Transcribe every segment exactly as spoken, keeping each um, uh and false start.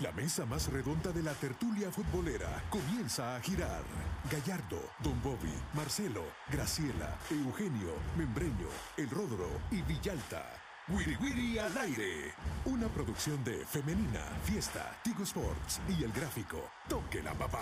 La mesa más redonda de la tertulia futbolera comienza a girar. Gallardo, Don Bobby, Marcelo, Graciela, Eugenio, Membreño, El Ródoro y Villalta. Wiri Wiri al aire. Una producción de Femenina, Fiesta, Tigo Sports y El Gráfico. Toque la papá.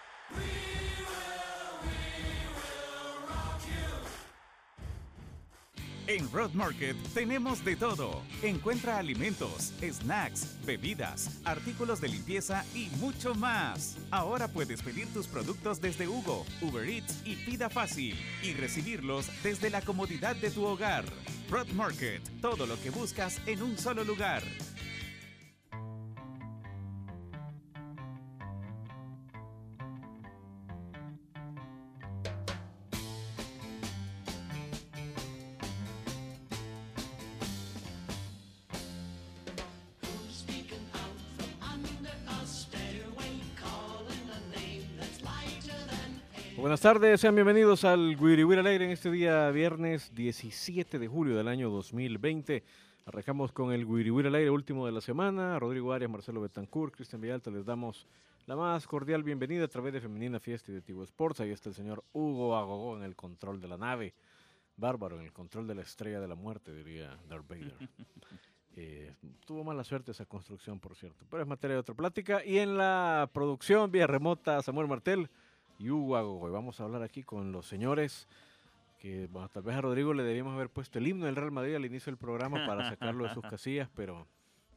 En Road Market tenemos de todo. Encuentra alimentos, snacks, bebidas, artículos de limpieza y mucho más. Ahora puedes pedir tus productos desde Hugo, Uber Eats y Pida Fácil y recibirlos desde la comodidad de tu hogar. Road Market, todo lo que buscas en un solo lugar. Buenas tardes, sean bienvenidos al Wiri Wiri al aire en este día viernes diecisiete de julio del año dos mil veinte. Arrancamos con el Wiri Wiri al aire último de la semana. Rodrigo Arias, Marcelo Betancourt, Cristian Villalta, les damos la más cordial bienvenida a través de Femenina Fiesta y de Tigo Sports. Ahí está el señor Hugo Agogó en el control de la nave. Bárbaro, en el control de la estrella de la muerte, diría Darth Vader. Eh, tuvo mala suerte esa construcción, por cierto, pero es materia de otra plática. Y en la producción, vía remota, Samuel Martel y Hugo Agogó. Vamos a hablar aquí con los señores que, bueno, tal vez a Rodrigo le debíamos haber puesto el himno del Real Madrid al inicio del programa para sacarlo de sus casillas, pero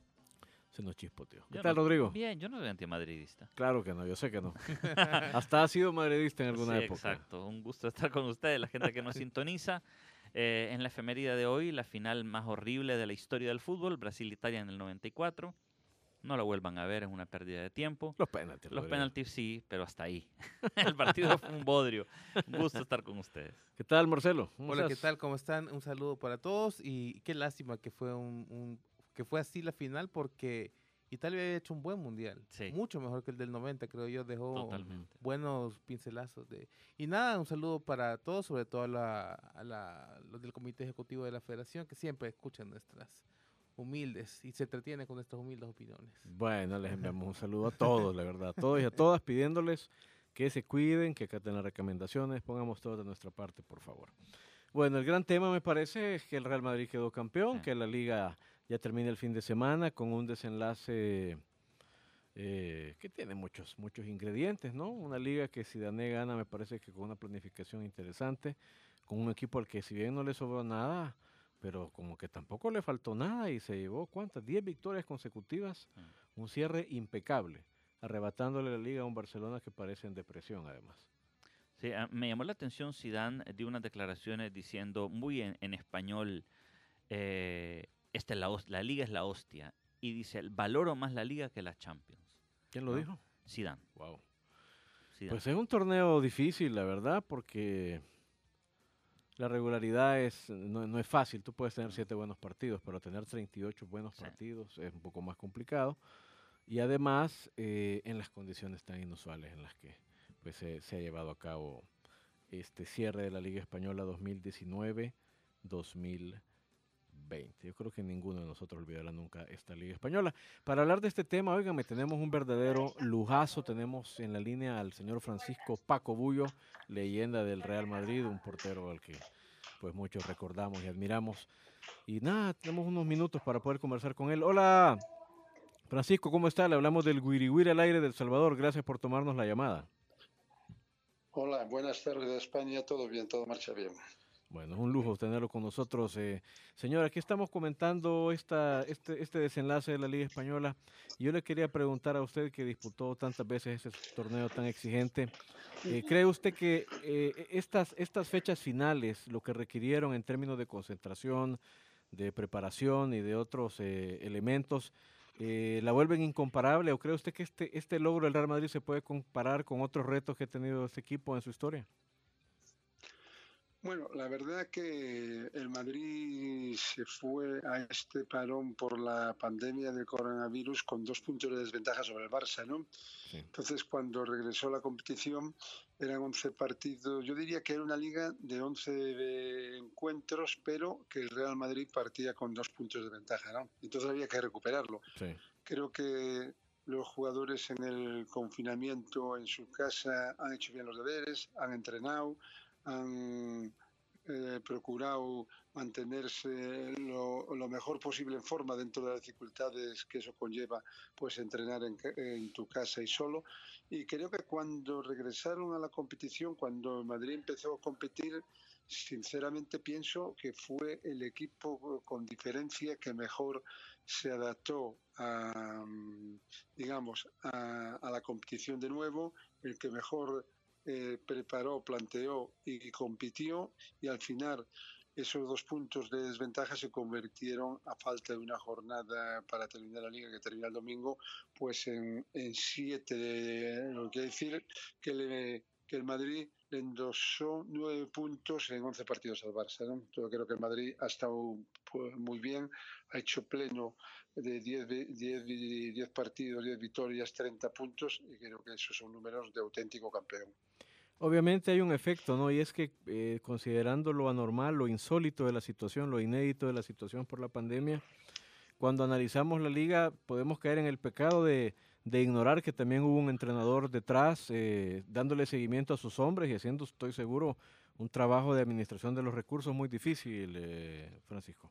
se nos chispoteó. ¿Qué yo tal, no, Rodrigo? Bien, yo no soy antimadridista. Claro que no, yo sé que no. Hasta ha sido madridista en alguna sí, época. Exacto, un gusto estar con ustedes, la gente que nos sintoniza. Eh, en la efeméride de hoy, la final más horrible de la historia del fútbol, Brasil-Italia en el noventa y cuatro. No lo vuelvan a ver, es una pérdida de tiempo. Los penaltis. Los penaltis sí, pero hasta ahí. El partido fue un bodrio. Un gusto estar con ustedes. ¿Qué tal, Marcelo? Hola, estás? ¿qué tal? ¿Cómo están? Un saludo para todos y qué lástima que fue un, un que fue así la final porque Italia había hecho un buen mundial, Sí. mucho mejor que el del noventa, creo yo, dejó Totalmente. buenos pincelazos de y nada, un saludo para todos, sobre todo a, la, a la, los del comité ejecutivo de la federación que siempre escuchan nuestras humildes y se entretienen con nuestras humildes opiniones. Bueno, les enviamos un saludo a todos, la verdad, a todos y a todas, pidiéndoles que se cuiden, que acaten las recomendaciones, pongamos todo de nuestra parte, por favor. Bueno, el gran tema me parece es que el Real Madrid quedó campeón, Sí. que la Liga ya termina el fin de semana con un desenlace eh, que tiene muchos, muchos ingredientes, ¿no? Una Liga que si Dané gana me parece que con una planificación interesante, con un equipo al que si bien no le sobró nada, pero como que tampoco le faltó nada y se llevó, ¿cuántas? diez victorias consecutivas, Mm. un cierre impecable, arrebatándole la Liga a un Barcelona que parece en depresión además. Sí, ah, me llamó la atención Zidane dio unas declaraciones diciendo muy en, en español, eh, esta es la, hos- la liga es la hostia. Y dice, valoro más la liga que la Champions. ¿Quién lo ¿No? dijo? Zidane. Wow. Zidane. Pues es un torneo difícil, la verdad, porque la regularidad es no, no es fácil. Tú puedes tener siete buenos partidos, pero tener treinta y ocho buenos Sí. partidos es un poco más complicado. Y además, eh, en las condiciones tan inusuales en las que pues, se, se ha llevado a cabo este cierre de la Liga Española dos mil diecinueve dos mil veinte. Yo creo que ninguno de nosotros olvidará nunca esta Liga Española. Para hablar de este tema, óigame, tenemos un verdadero lujazo. Tenemos en la línea al señor Francisco Paco Bullo, leyenda del Real Madrid, un portero al que pues muchos recordamos y admiramos. Y nada, tenemos unos minutos para poder conversar con él. Hola, Francisco, ¿cómo está? Le hablamos del Wiri Wiri al aire del Salvador. Gracias por tomarnos la llamada. Hola, buenas tardes de España, todo bien, todo marcha bien. Bueno, es un lujo tenerlo con nosotros. Eh, señor, aquí estamos comentando esta, este, este desenlace de la Liga Española. Y yo le quería preguntar a usted que disputó tantas veces ese torneo tan exigente. Eh, ¿Cree usted que eh, estas, estas fechas finales, lo que requirieron en términos de concentración, de preparación y de otros eh, elementos, eh, la vuelven incomparable? ¿O cree usted que este, este logro del Real Madrid se puede comparar con otros retos que ha tenido este equipo en su historia? Bueno, la verdad que el Madrid se fue a este parón por la pandemia del coronavirus con dos puntos de desventaja sobre el Barça, ¿no? Sí. Entonces, cuando regresó la competición, eran once partidos. Yo diría que era una liga de once encuentros, pero que el Real Madrid partía con dos puntos de ventaja, ¿no? Entonces había que recuperarlo. Sí. Creo que los jugadores en el confinamiento en su casa han hecho bien los deberes, han entrenado, han eh, procurado mantenerse lo, lo mejor posible en forma dentro de las dificultades que eso conlleva, pues entrenar en, en tu casa y solo. Y creo que cuando regresaron a la competición, cuando Madrid empezó a competir, sinceramente pienso que fue el equipo con diferencia que mejor se adaptó a, digamos, a, a la competición de nuevo, el que mejor eh, preparó, planteó y compitió, y al final esos dos puntos de desventaja se convirtieron, a falta de una jornada para terminar la liga que termina el domingo, pues en, en siete, de, lo que quiere decir que, le, que el Madrid le endosó nueve puntos en once partidos al Barça, ¿no? Yo creo que el Madrid ha estado pues, muy bien, ha hecho pleno de diez partidos, diez victorias, treinta puntos, y creo que esos son números de auténtico campeón. Obviamente hay un efecto, ¿no? Y es que eh, considerando lo anormal, lo insólito de la situación, lo inédito de la situación por la pandemia, cuando analizamos la liga podemos caer en el pecado de, de ignorar que también hubo un entrenador detrás eh, dándole seguimiento a sus hombres y haciendo, estoy seguro, un trabajo de administración de los recursos muy difícil, eh, Francisco.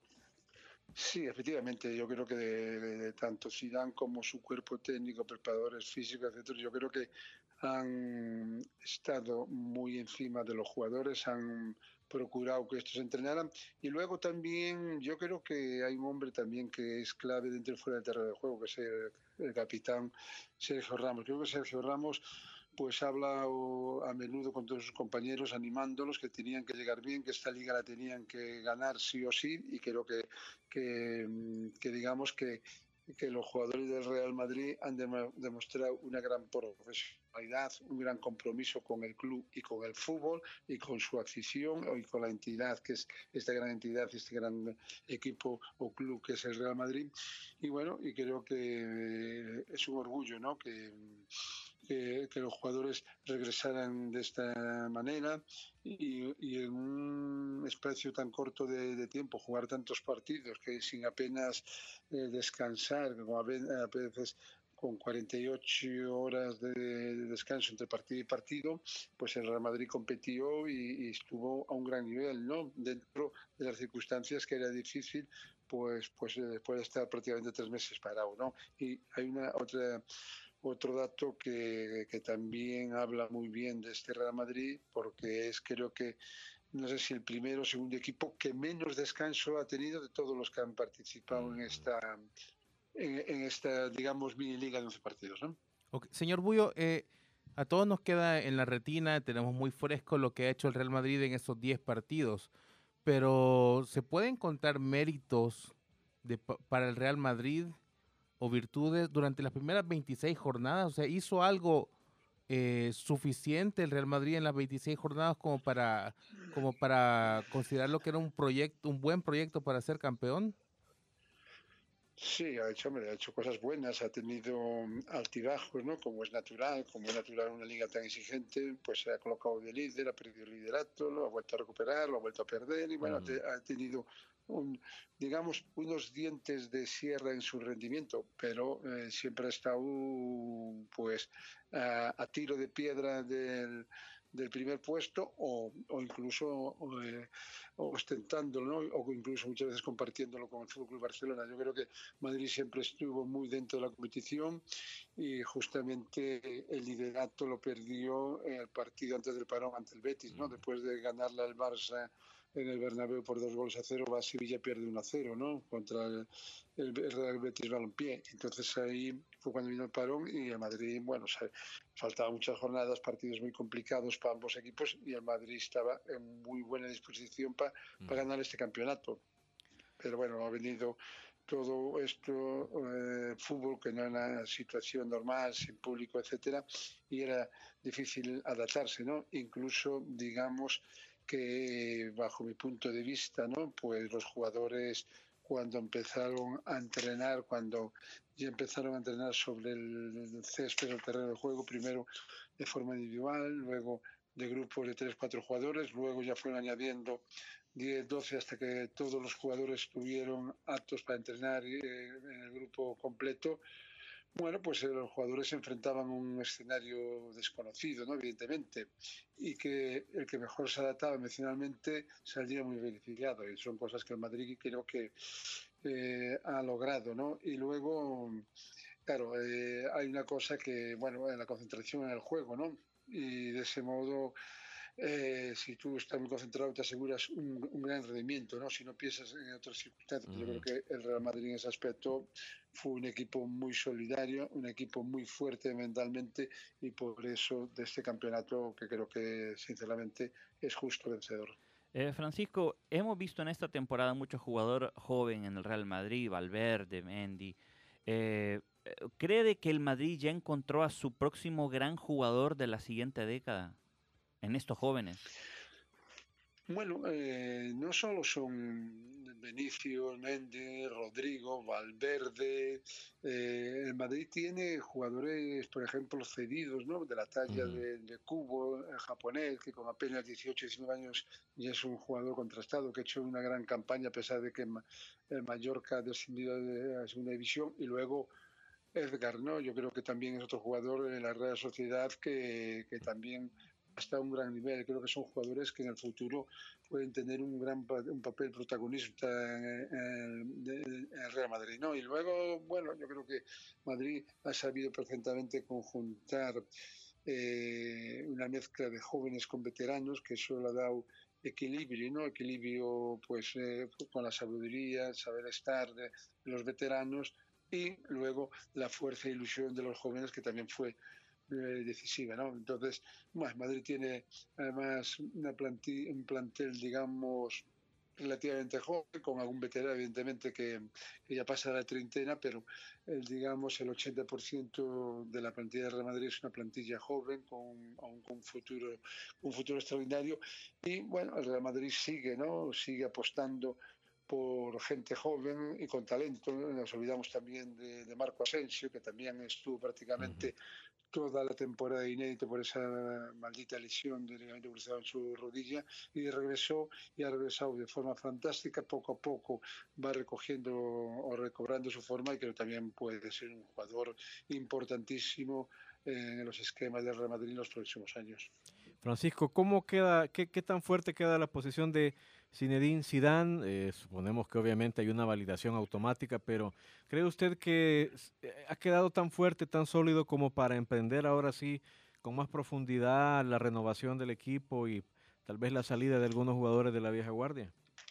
Sí, efectivamente, yo creo que de, de, de tanto Zidane como su cuerpo técnico, preparadores físicos, etcétera, yo creo que han estado muy encima de los jugadores, han procurado que estos entrenaran, y luego también yo creo que hay un hombre también que es clave dentro y fuera del terreno de juego, que es el, el capitán Sergio Ramos. Creo que Sergio Ramos pues habla a menudo con todos sus compañeros animándolos que tenían que llegar bien, que esta liga la tenían que ganar sí o sí, y creo que, que, que digamos que, que los jugadores del Real Madrid han de, demostrado una gran profesionalidad, un gran compromiso con el club y con el fútbol y con su afición y con la entidad que es esta gran entidad, este gran equipo o club que es el Real Madrid. Y bueno, y creo que es un orgullo, ¿no? Que Que, que los jugadores regresaran de esta manera y, y en un espacio tan corto de, de tiempo jugar tantos partidos que sin apenas eh, descansar, como a veces con cuarenta y ocho horas de, de descanso entre partido y partido, pues el Real Madrid competió y, y estuvo a un gran nivel, ¿no? Dentro de las circunstancias que era difícil, pues pues después de estar prácticamente tres meses parado, ¿no? Y hay una otra Otro dato que, que también habla muy bien de este Real Madrid, porque es, creo que, no sé si el primero o segundo equipo que menos descanso ha tenido de todos los que han participado en esta, en, en esta digamos, mini liga de once partidos, ¿no? Okay. Señor Bullo, eh, a todos nos queda en la retina, tenemos muy fresco lo que ha hecho el Real Madrid en esos diez partidos, pero ¿se pueden contar méritos de, para el Real Madrid o virtudes durante las primeras veintiséis jornadas? O sea, ¿hizo algo eh, suficiente el Real Madrid en las veintiséis jornadas como para, como para considerarlo que era un proyecto, un buen proyecto para ser campeón? Sí, ha hecho, hombre, ha hecho cosas buenas, ha tenido altibajos, ¿no? Como es natural, como es natural una liga tan exigente, pues se ha colocado de líder, ha perdido el liderato, lo ha vuelto a recuperar, lo ha vuelto a perder y bueno, uh-huh. te, ha tenido un, digamos, unos dientes de sierra en su rendimiento, pero eh, siempre ha estado pues a, a tiro de piedra del del primer puesto o, o incluso eh, ostentándolo, ¿no? O incluso muchas veces compartiéndolo con el F C Barcelona. Yo creo que Madrid siempre estuvo muy dentro de la competición y justamente el liderato lo perdió en el partido antes del parón ante el Betis, ¿no? Después de ganarle al Barça en el Bernabéu por dos goles a cero, va a Sevilla pierde uno a cero, ¿no? Contra el, el, el Real Betis Balompié. Entonces ahí fue cuando vino el parón y el Madrid, bueno, se, faltaban muchas jornadas, partidos muy complicados para ambos equipos y el Madrid estaba en muy buena disposición para pa ganar este campeonato. Pero bueno, ha venido todo esto, eh, fútbol que no era una situación normal, sin público, etcétera, y era difícil adaptarse, ¿no? Incluso, digamos, que bajo mi punto de vista, ¿no? Pues los jugadores cuando empezaron a entrenar, cuando ya empezaron a entrenar sobre el césped, el terreno de juego, primero de forma individual, luego de grupos de tres, cuatro jugadores, luego ya fueron añadiendo diez, doce hasta que todos los jugadores estuvieron aptos para entrenar eh, en el grupo completo, Bueno, pues eh, los jugadores se enfrentaban a un escenario desconocido, ¿no? Evidentemente, y que el que mejor se adaptaba emocionalmente salía muy beneficiado, y son cosas que el Madrid creo que eh, ha logrado, ¿no? Y luego, claro, eh, hay una cosa que, bueno, la concentración en el juego, ¿no? Y de ese modo, eh, si tú estás muy concentrado, te aseguras un, un gran rendimiento, ¿no? Si no piensas en otras circunstancias. Yo creo Ujú. que el Real Madrid en ese aspecto fue un equipo muy solidario, un equipo muy fuerte mentalmente, y por eso de este campeonato que creo que sinceramente es justo vencedor. Eh, Francisco, hemos visto en esta temporada mucho jugador joven en el Real Madrid, Valverde, Mendy. Eh, eh, ¿Cree de que el Madrid ya encontró a su próximo gran jugador de la siguiente década en estos jóvenes? Bueno, eh, no solo son Benicio, Méndez, Rodrigo, Valverde. Eh, el Madrid tiene jugadores, por ejemplo, cedidos, ¿no? De la talla Ujú. de, de Kubo, el japonés, que con apenas dieciocho, diecinueve años ya es un jugador contrastado, que ha hecho una gran campaña a pesar de que el Mallorca ha descendido de la segunda división. Y luego Edgar, ¿no? Yo creo que también es otro jugador en la Real Sociedad que, que también está a un gran nivel. Creo que son jugadores que en el futuro pueden tener un gran un papel protagonista en, en, en el Real Madrid, ¿no? Y luego, bueno, yo creo que Madrid ha sabido perfectamente conjuntar eh, una mezcla de jóvenes con veteranos, que eso le ha dado equilibrio, ¿no? Equilibrio, pues, eh, con la sabiduría, saber estar de, de los veteranos, y luego la fuerza e ilusión de los jóvenes, que también fue eh, decisiva, ¿no? Entonces, bueno, Madrid tiene además una plantilla, un plantel, digamos, relativamente joven, con algún veterano, evidentemente, que, que ya pasa la treintena, pero el, digamos, el ochenta por ciento de la plantilla de Real Madrid es una plantilla joven, con, con un futuro, un futuro extraordinario. Y bueno, el Real Madrid sigue, ¿no? Sigue apostando por gente joven y con talento. ¿No? Nos olvidamos también de, de Marco Asensio, que también estuvo Ujú. prácticamente toda la temporada inédito por esa maldita lesión de ligamento cruzado en su rodilla, y regresó y ha regresado de forma fantástica. Poco a poco va recogiendo o recobrando su forma, y creo que también puede ser un jugador importantísimo en los esquemas del Real Madrid en los próximos años. Francisco, ¿cómo queda, qué, qué tan fuerte queda la posición de Zinedine Zidane? Eh, suponemos que obviamente hay una validación automática, pero ¿cree usted que s- eh, ha quedado tan fuerte, tan sólido como para emprender ahora sí con más profundidad la renovación del equipo y tal vez la salida de algunos jugadores de la vieja guardia?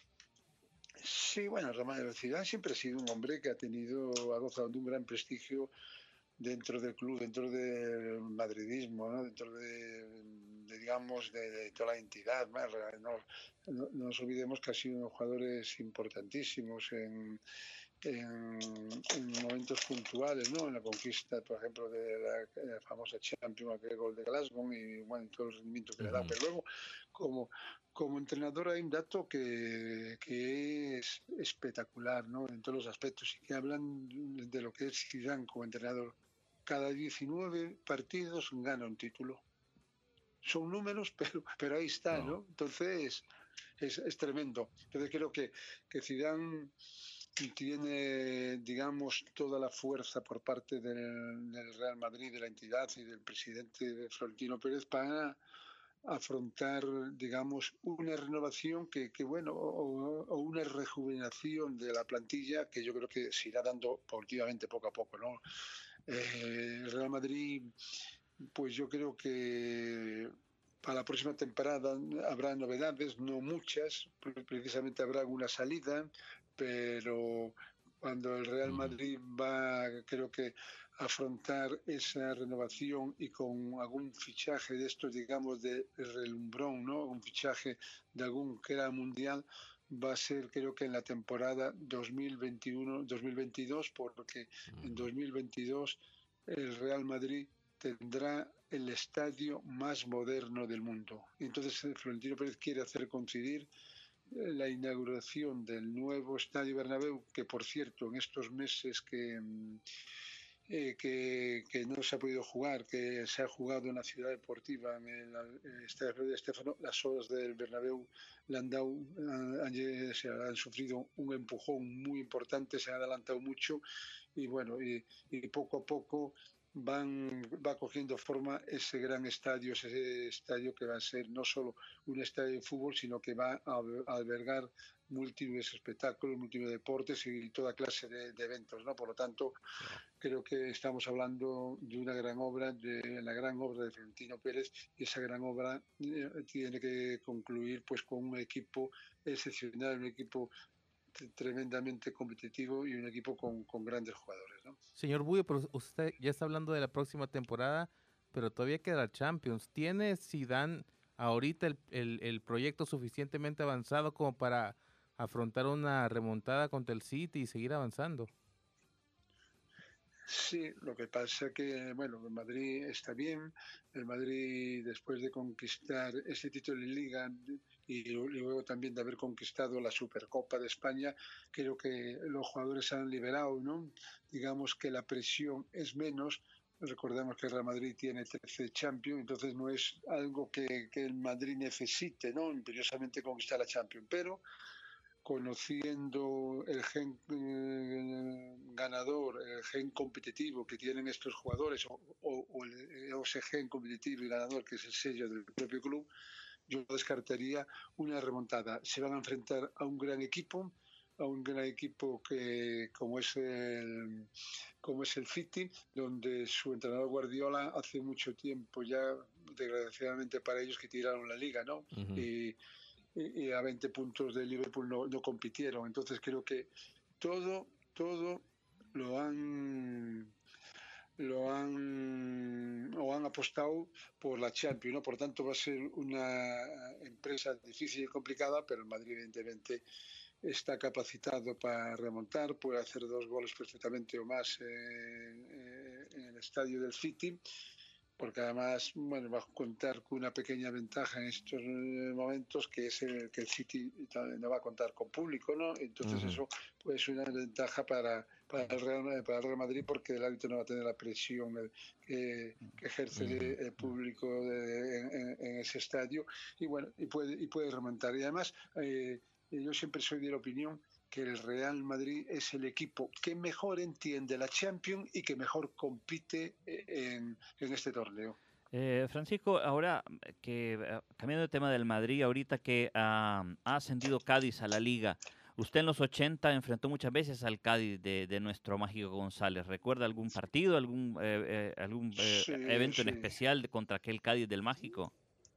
Sí, bueno, Ramón Zidane siempre ha sido un hombre que ha tenido, ha gozado de un gran prestigio dentro del club, dentro del madridismo, ¿no? Dentro de, de digamos, de, de, toda la entidad. ¿No? No, no, no nos olvidemos que ha sido unos jugadores importantísimos en, en, en momentos puntuales, ¿no? En la conquista, por ejemplo, de la, la famosa Champions, aquel gol de Glasgow, y bueno, todo el rendimiento que le da. Ujú. Pero luego, como, como entrenador, hay un dato que, que es espectacular, ¿no? En todos los aspectos, y que hablan de lo que es Zidane como entrenador. Cada diecinueve partidos gana un título. Son números, pero, pero ahí está, Wow. ¿no? Entonces, es, es tremendo. Entonces creo que, que Zidane tiene, digamos, toda la fuerza por parte del, del Real Madrid, de la entidad y del presidente Florentino Pérez, para afrontar, digamos, una renovación que, que bueno, o, o, una rejuvenación de la plantilla, que yo creo que se irá dando paulatinamente, poco a poco, ¿no? Eh, el Real Madrid, pues yo creo que para la próxima temporada habrá novedades, no muchas, precisamente habrá alguna salida, pero cuando el Real Ujú. Madrid va, creo que, a afrontar esa renovación, y con algún fichaje de estos, digamos, de relumbrón, ¿no? Un fichaje de algún crack mundial, va a ser, creo que en la temporada dos mil veintiuno dos mil veintidós, porque en Ujú. dos mil veintidós el Real Madrid tendrá el estadio más moderno del mundo. Entonces Florentino Pérez quiere hacer coincidir la inauguración del nuevo Estadio Bernabéu, que por cierto en estos meses que, eh, que, que no se ha podido jugar, que se ha jugado en la ciudad deportiva, en el, el Estadio de Stéfano, las horas del Bernabéu le han dado, han, se han sufrido un empujón muy importante, se han adelantado mucho y bueno, y, y poco a poco van va cogiendo forma ese gran estadio, ese estadio que va a ser no solo un estadio de fútbol, sino que va a albergar múltiples espectáculos, múltiples deportes y toda clase de, de eventos, ¿no? Por lo tanto, yeah. creo que estamos hablando de una gran obra, de la gran obra de Florentino Pérez, y esa gran obra eh, tiene que concluir pues con un equipo excepcional, un equipo tremendamente competitivo y un equipo con, con grandes jugadores, ¿no? Señor Buyo, pero usted ya está hablando de la próxima temporada, pero todavía queda Champions. ¿Tiene Zidane ahorita el, el, el proyecto suficientemente avanzado como para afrontar una remontada contra el City y seguir avanzando? Sí, lo que pasa que, bueno, el Madrid está bien, el Madrid después de conquistar ese título de Liga y luego también de haber conquistado la Supercopa de España, creo que los jugadores se han liberado, ¿no? Digamos que la presión es menos. Recordemos que el Real Madrid tiene trece Champions, entonces no es algo que, que el Madrid necesite, ¿no? Imperiosamente conquistar la Champions, pero conociendo el gen eh, ganador, el gen competitivo que tienen estos jugadores, o, o, o, el, o ese gen competitivo y ganador que es el sello del propio club, yo descartaría una remontada. Se van a enfrentar a un gran equipo, a un gran equipo que como es el como es el City, donde su entrenador Guardiola hace mucho tiempo ya, desgraciadamente para ellos, que tiraron la liga, ¿no? Uh-huh. Y y a veinte puntos de Liverpool no, no compitieron. Entonces creo que todo, todo lo han lo han o han apostado por la Champions, ¿no? Por tanto va a ser una empresa difícil y complicada, pero el Madrid evidentemente está capacitado para remontar, puede hacer dos goles perfectamente o más en, en el estadio del City, porque además, bueno, va a contar con una pequeña ventaja en estos momentos, que es el, que el City no va a contar con público, ¿no? Entonces uh-huh. eso puede ser una ventaja para, para, el Real, para el Real Madrid, porque el árbitro no va a tener la presión que, que ejerce uh-huh. el público de, en, en ese estadio, y bueno, y puede, y puede remontar. Y además, eh, yo siempre soy de la opinión que el Real Madrid es el equipo que mejor entiende la Champions y que mejor compite en, en este torneo. Eh, Francisco, ahora que cambiando de tema del Madrid, ahorita que uh, ha ascendido Cádiz a la Liga, usted en los ochenta enfrentó muchas veces al Cádiz de, de nuestro Mágico González. ¿Recuerda algún partido, algún, eh, eh, algún eh, sí, evento sí. en especial de, contra aquel Cádiz del Mágico?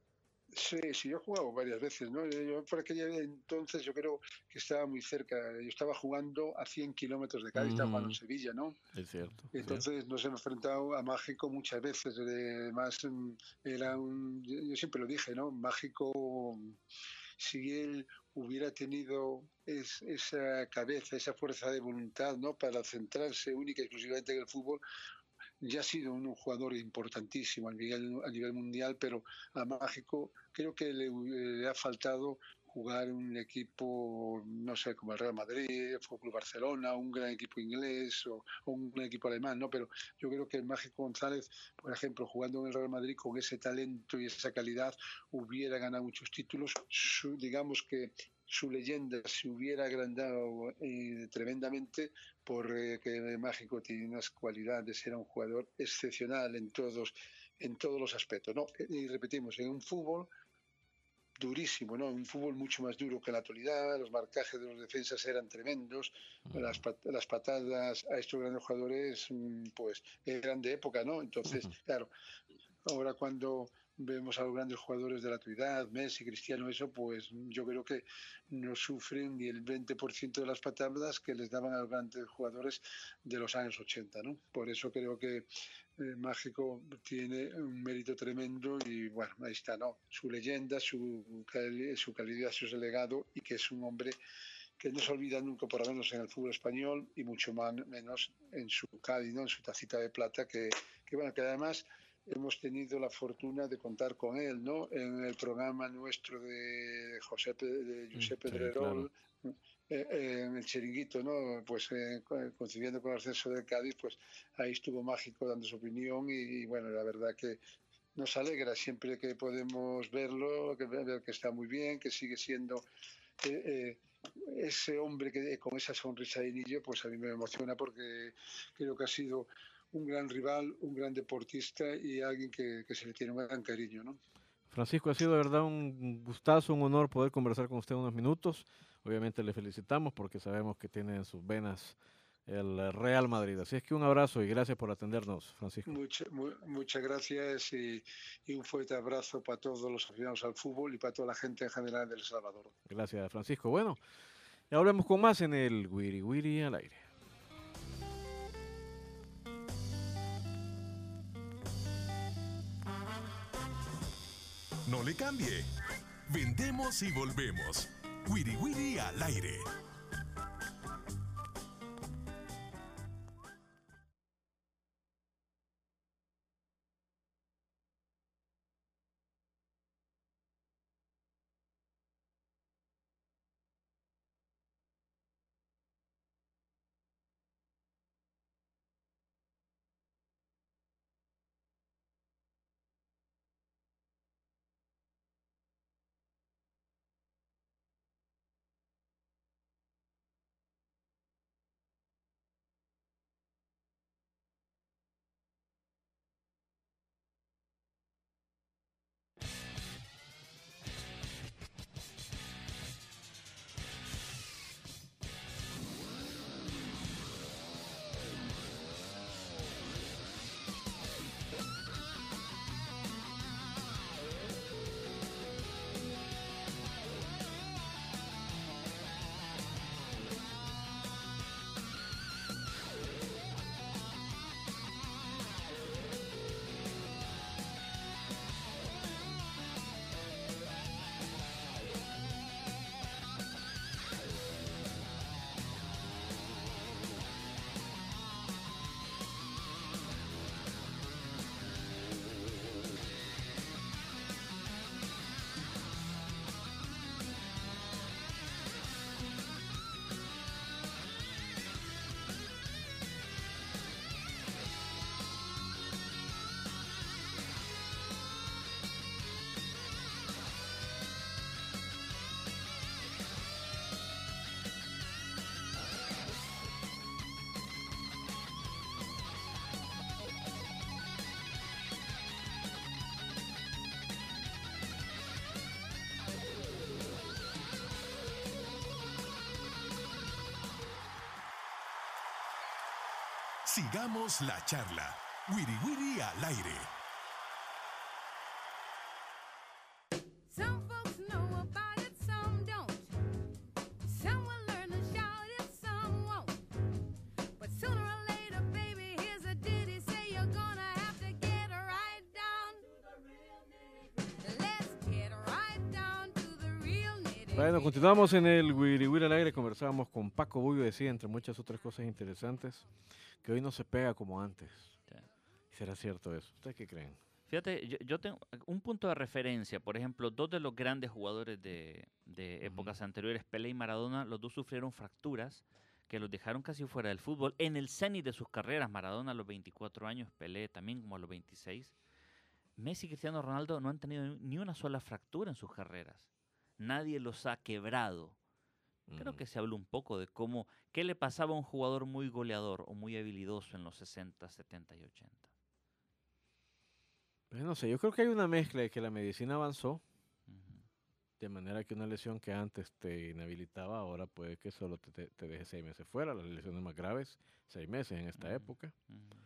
Sí, sí, yo he jugado varias veces, ¿no? Yo por aquella entonces yo creo que estaba muy cerca. Yo estaba jugando a cien kilómetros de Cádiz, uh-huh. estaba jugando en Sevilla, ¿no? Es cierto. Entonces ¿cierto? nos hemos enfrentado a Mágico muchas veces. Además, era un, yo siempre lo dije, ¿no? Mágico, si él hubiera tenido es, esa cabeza, esa fuerza de voluntad, ¿no? Para centrarse única y exclusivamente en el fútbol, ya ha sido un jugador importantísimo a nivel, a nivel mundial, pero a Mágico creo que le, le ha faltado jugar un equipo, no sé, como el Real Madrid, el Fútbol Club Barcelona, un gran equipo inglés o, o un gran equipo alemán, ¿no? Pero yo creo que el Mágico González, por ejemplo, jugando en el Real Madrid con ese talento y esa calidad, hubiera ganado muchos títulos. Su, digamos que su leyenda se hubiera agrandado eh, tremendamente, porque eh, Mágico tiene unas cualidades, era un jugador excepcional en todos, en todos los aspectos, ¿no? Y repetimos, en un fútbol durísimo, ¿no? Un fútbol mucho más duro que en la actualidad, los marcajes de los defensas eran tremendos, las, pat las patadas a estos grandes jugadores pues eran de época, ¿no? Entonces, claro, ahora cuando vemos a los grandes jugadores de la actualidad, Messi, Cristiano, eso, pues yo creo que no sufren ni el veinte por ciento de las patadas que les daban a los grandes jugadores de los años ochenta, ¿no? Por eso creo que eh, Mágico tiene un mérito tremendo y bueno, ahí está, ¿no? Su leyenda, su, su calidad, su legado, y que es un hombre que no se olvida nunca, por lo menos en el fútbol español, y mucho más, menos en su Cádiz, ¿no? En su tacita de plata, que, que bueno, que además hemos tenido la fortuna de contar con él, ¿no? En el programa nuestro de José de José Pedrerol, sí, claro. eh, eh, en el Chiringuito, ¿no? Pues eh, coincidiendo con el ascenso del Cádiz, pues ahí estuvo mágico dando su opinión y, y bueno, la verdad que nos alegra siempre que podemos verlo, que ver que está muy bien, que sigue siendo eh, eh, ese hombre que con esa sonrisa de niño, pues a mí me emociona porque creo que ha sido un gran rival, un gran deportista y alguien que, que se le tiene un gran cariño, ¿no? Francisco, ha sido de verdad un gustazo, un honor poder conversar con usted unos minutos. Obviamente le felicitamos porque sabemos que tiene en sus venas el Real Madrid. Así es que un abrazo y gracias por atendernos, Francisco. Mucha, mu muchas gracias y, y un fuerte abrazo para todos los aficionados al fútbol y para toda la gente en general de El Salvador. Gracias, Francisco. Bueno, ya volvemos con más en el Wiri Wiri al aire. No le cambie. Vendemos y volvemos. Wiri Wiri al aire. Sigamos la charla. Wiri Wiri al aire. Some folks know about it, some don't. Some will learn to shout it, some won't. But sooner or later, baby, here's a ditty. Say you're gonna have to get right down to the real nitty. Let's get right down to the real nitty. Bueno, continuamos en el Wiri Wiri al aire. Conversábamos con Paco Bullo, decía, entre muchas otras cosas interesantes, que hoy no se pega como antes. Sí. ¿Será cierto eso? ¿Ustedes qué creen? Fíjate, yo, yo tengo un punto de referencia. Por ejemplo, dos de los grandes jugadores de, de Ujú. épocas anteriores, Pelé y Maradona, los dos sufrieron fracturas que los dejaron casi fuera del fútbol en el cenit de sus carreras. Maradona a los veinticuatro años, Pelé también como a los veintiséis. Messi y Cristiano Ronaldo no han tenido ni una sola fractura en sus carreras. Nadie los ha quebrado. Creo Mm. que se habló un poco de cómo, qué le pasaba a un jugador muy goleador o muy habilidoso en los sesenta, setenta y ochenta. Pues no sé, yo creo que hay una mezcla de que la medicina avanzó, Ujú. de manera que una lesión que antes te inhabilitaba, ahora puede que solo te, te- te deje seis meses fuera, las lesiones más graves, seis meses en esta Ujú. época. Ujú.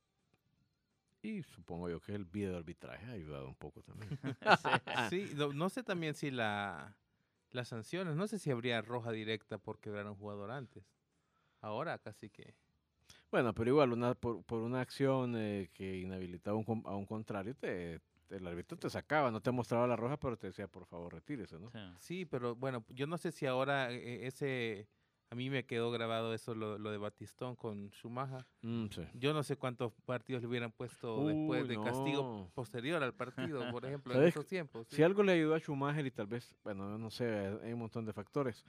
Y supongo yo que el video arbitraje ha ayudado un poco también. Sí, no, no sé también si la, las sanciones, no sé si habría roja directa por quebrar a un jugador antes. Ahora casi que... Bueno, pero igual, una, por, por una acción eh, que inhabilitaba a un, com- a un contrario, te, te- el árbitro te sacaba, no te mostraba la roja, pero te decía, por favor, retírese, ¿no? Sí. Sí, pero bueno, yo no sé si ahora eh, ese... A mí me quedó grabado eso, lo, lo de Batistón con Schumacher. Mm, sí. Yo no sé cuántos partidos le hubieran puesto después Uy, de castigo no. posterior al partido, por ejemplo, en ¿Sabes esos tiempos. Si sí. algo le ayudó a Schumacher y tal vez, bueno, no sé, hay un montón de factores,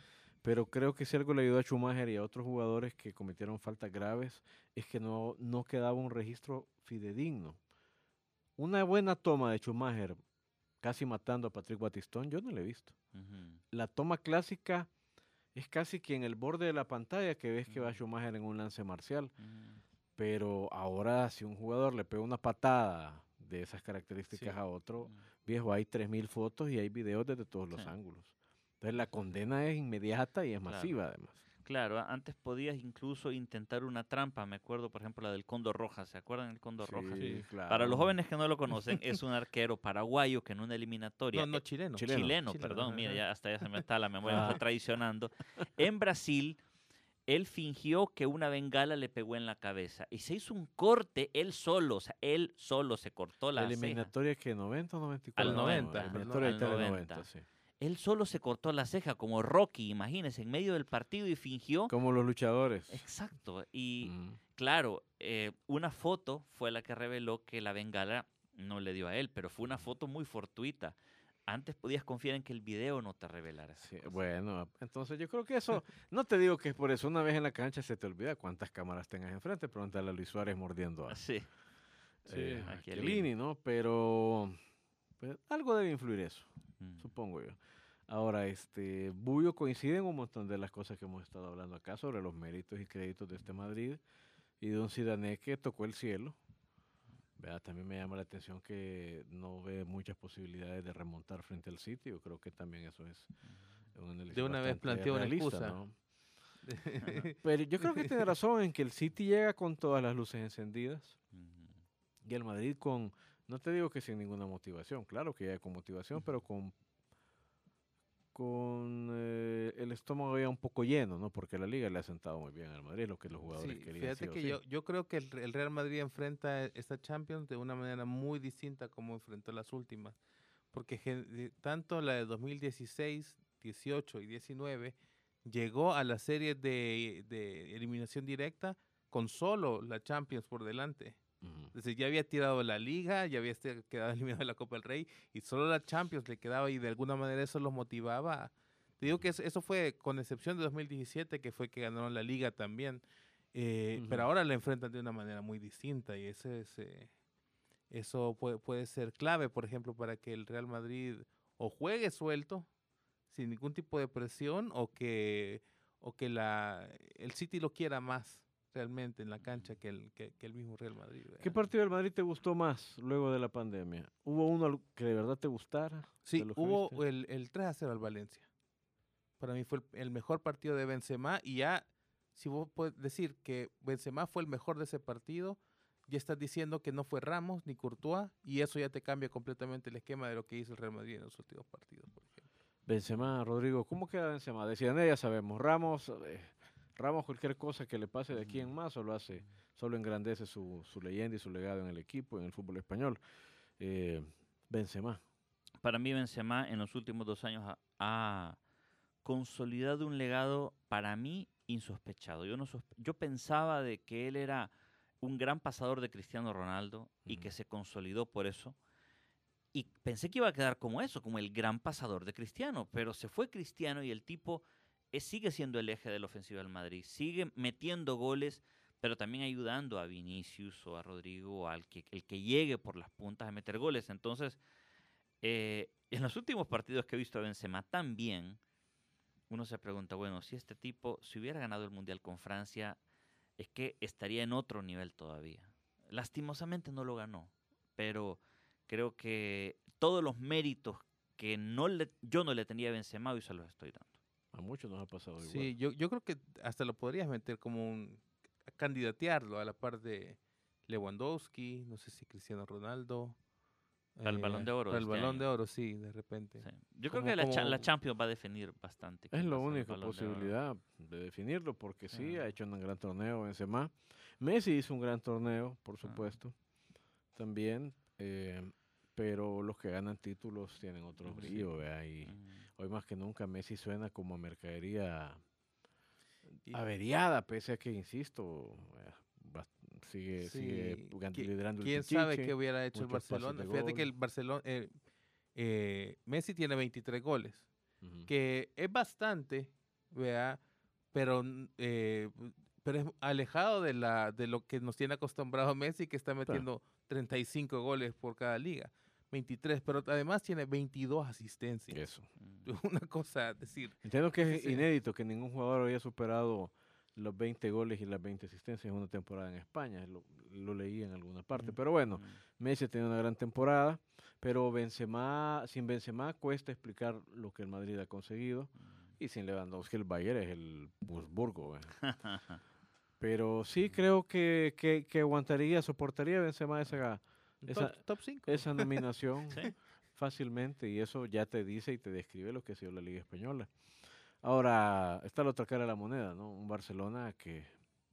pero creo que si algo le ayudó a Schumacher y a otros jugadores que cometieron faltas graves es que no, no quedaba un registro fidedigno. Una buena toma de Schumacher casi matando a Patrick Batistón, yo no la he visto. Ujú. La toma clásica es casi que en el borde de la pantalla que ves que va Ujú. Schumacher en un lance marcial. Ujú. Pero ahora si un jugador le pega una patada de esas características Sí. a otro, Ujú. viejo, hay tres mil fotos y hay videos desde todos los Sí. ángulos. Entonces la condena es inmediata y es Claro. masiva además. Claro, a- antes podías incluso intentar una trampa, me acuerdo, por ejemplo, la del Cóndor Rojas, ¿se acuerdan del Cóndor Rojas? Sí, claro. Para los jóvenes que no lo conocen, es un arquero paraguayo que en una eliminatoria, No, no, eh, chileno. Chileno. chileno, Chileno, perdón, mira, ajá. ya hasta ya se me está la memoria, me Ah. está traicionando, en Brasil, él fingió que una bengala le pegó en la cabeza y se hizo un corte él solo, o sea, él solo se cortó la ceja. Eliminatoria que noventa o noventa y cuatro. Al noventa, al Eliminatoria no- de Italia al noventa, noventa. sí. Él solo se cortó la ceja como Rocky, imagínense, en medio del partido y fingió. Como los luchadores. Exacto, y Mm. claro, eh, una foto fue la que reveló que la bengala no le dio a él, pero fue una foto muy fortuita. Antes podías confiar en que el video no te revelara esas Sí, cosas. bueno, entonces yo creo que eso, no te digo que es por eso, una vez en la cancha se te olvida cuántas cámaras tengas enfrente, pregúntale a Luis Suárez mordiendo a, Sí, eh, a a Chiellini. Chiellini, ¿no? Pero pues, algo debe influir eso, mm, supongo yo. Ahora, este, Bullo coincide en un montón de las cosas que hemos estado hablando acá sobre los méritos y créditos de este Madrid y de un Zidane que tocó el cielo. ¿Verdad? También me llama la atención que no ve muchas posibilidades de remontar frente al City. Yo creo que también eso es un análisis De una vez bastante planteó una realista, excusa. ¿no? Pero yo creo que tiene razón en que el City llega con todas las luces encendidas ujú, y el Madrid con, no te digo que sin ninguna motivación, claro que llega con motivación, pero con con eh, el estómago ya un poco lleno, ¿no? Porque la liga le ha sentado muy bien al Madrid, lo que los jugadores Sí, querían. fíjate sí o que sí. yo, yo creo que el, Re- el Real Madrid enfrenta esta Champions de una manera muy distinta como enfrentó las últimas. Porque gen- de- tanto la de dos mil dieciséis, dieciocho y diecinueve llegó a la serie de, de eliminación directa con solo la Champions por delante. Ujú. Es decir, ya había tirado la Liga, ya había este- quedado eliminado de la Copa del Rey y solo la Champions le quedaba y de alguna manera eso los motivaba. Te digo que es- eso fue con excepción de dos mil diecisiete, que fue que ganaron la Liga también. eh, Ujú. Pero ahora la enfrentan de una manera muy distinta y ese es, eh, eso puede, puede ser clave, por ejemplo, para que el Real Madrid o juegue suelto, sin ningún tipo de presión, o que, o que la, el City lo quiera más realmente en la cancha que el, que, que el mismo Real Madrid. ¿Qué ¿verdad? partido del Madrid te gustó más luego de la pandemia? ¿Hubo uno al- que de verdad te gustara? de Sí, los que hubo viste? el, el tres a cero al Valencia. Para mí fue el, el mejor partido de Benzema y ya, si vos puedes decir que Benzema fue el mejor de ese partido, ya estás diciendo que no fue Ramos ni Courtois y eso ya te cambia completamente el esquema de lo que hizo el Real Madrid en los últimos partidos, por ejemplo. Benzema, Rodrigo, ¿cómo queda Benzema? De Zidane ya sabemos, Ramos, eh, Ramos cualquier cosa que le pase de aquí en más solo hace, solo engrandece su, su leyenda y su legado en el equipo, en el fútbol español. Eh, Benzema. Para mí Benzema en los últimos dos años ha, ha consolidado un legado para mí insospechado. Yo, no sospe- yo pensaba de que él era un gran pasador de Cristiano Ronaldo y que Ujú. se consolidó por eso. Y pensé que iba a quedar como eso, como el gran pasador de Cristiano, pero se fue Cristiano y el tipo eh, sigue siendo el eje de la ofensiva del Madrid, sigue metiendo goles, pero también ayudando a Vinicius o a Rodrigo o al que, el que llegue por las puntas a meter goles. Entonces, eh, en los últimos partidos que he visto a Benzema tan bien, uno se pregunta, bueno, si este tipo, si hubiera ganado el Mundial con Francia, es que estaría en otro nivel todavía. Lastimosamente no lo ganó, pero creo que todos los méritos que no le, yo no le tenía a Benzema hoy se los estoy dando. A muchos nos ha pasado igual. Sí, yo, yo creo que hasta lo podrías meter como un, candidatearlo a la par de Lewandowski, no sé si Cristiano Ronaldo. Para el Balón de Oro Para de el este Balón año. de Oro, sí, de repente. Sí. Yo creo Como- que la, cha- como- la Champions va a definir bastante. Es quién la va a ser el única Balón de Oro. posibilidad de definirlo, porque sí, Sí. ha hecho un gran torneo Benzema. Messi hizo un gran torneo, por Ah. supuesto, también, eh, pero los que ganan títulos tienen otro Ujú. brillo, ¿vea? Y Mm. hoy más que nunca Messi suena como a mercadería Y- averiada, pese a que, insisto, eh, bas- sigue, sigue Sí, gan- qui- liderando el ¿Quién sabe Pichichi, qué hubiera hecho el muchos pases Barcelona? de Fíjate que gol. el Barcelona, eh, eh, Messi tiene veintitrés goles, Ujú. que es bastante, vea, pero, n- eh, pero es alejado de, la, de lo que nos tiene acostumbrado Messi, que está metiendo treinta y cinco goles por cada liga, veintitrés, pero además tiene veintidós asistencias. Eso. Mm. Una cosa, es decir, Entiendo que es Sí, sí. inédito que ningún jugador haya superado los veinte goles y las veinte asistencias en una temporada en España. Lo, lo leí en alguna parte. Mm, Pero bueno, Mm. Messi ha tenido una gran temporada, pero Benzema, sin Benzema cuesta explicar lo que el Madrid ha conseguido. Y sin Lewandowski el Bayern es el Wolfsburgo. ¿eh? Pero sí creo que, que, que aguantaría, soportaría Benzema esa, esa, top, top cinco. esa nominación Sí. fácilmente, y eso ya te dice y te describe lo que ha sido la Liga Española. Ahora, está la otra cara de la moneda, ¿no? Un Barcelona que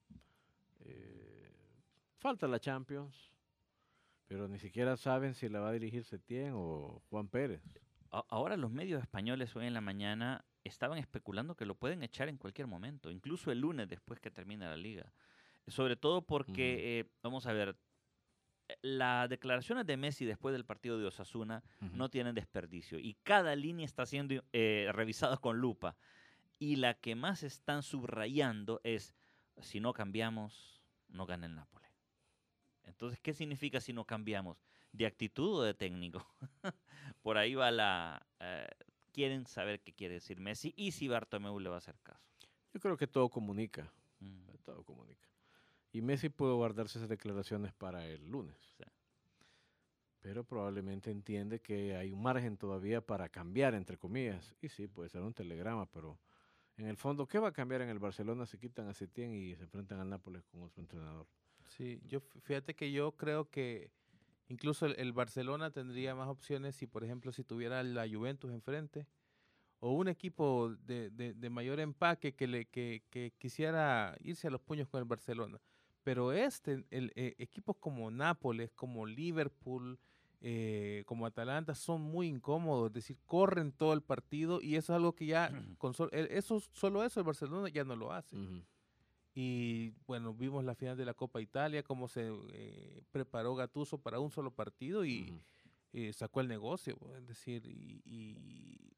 eh, falta la Champions, pero ni siquiera saben si la va a dirigir Setién o Juan Pérez. A- Ahora los medios españoles hoy en la mañana estaban especulando que lo pueden echar en cualquier momento, incluso el lunes después que termine la liga. Sobre todo porque, eh, vamos a ver, eh, las declaraciones de Messi después del partido de Osasuna Ujú. no tienen desperdicio y cada línea está siendo eh, revisada con lupa. Y la que más están subrayando es, si no cambiamos, no gana el Nápoles. Entonces, ¿qué significa si no cambiamos? ¿De actitud o de técnico? Por ahí va la... eh, quieren saber qué quiere decir Messi y si Bartomeu le va a hacer caso. Yo creo que todo comunica, Mm, todo comunica. Y Messi pudo guardarse esas declaraciones para el lunes. sí. Pero probablemente entiende que hay un margen todavía para cambiar, entre comillas. Y sí, puede ser un telegrama, pero en el fondo, ¿qué va a cambiar en el Barcelona? Se quitan a Setién y se enfrentan al Nápoles con otro entrenador. Sí, yo f- fíjate que yo creo que incluso el, el Barcelona tendría más opciones si, por ejemplo, si tuviera la Juventus enfrente o un equipo de, de- de mayor empaque que, le, que, que quisiera irse a los puños con el Barcelona. Pero este, el, eh, equipos como Nápoles, como Liverpool, eh, como Atalanta son muy incómodos, es decir, corren todo el partido y eso es algo que ya, con sol- el- eso, solo eso el Barcelona ya no lo hace. Ujú. Y bueno, vimos la final de la Copa Italia, cómo se eh, preparó Gattuso para un solo partido y Ujú. eh, sacó el negocio, es decir, y, y,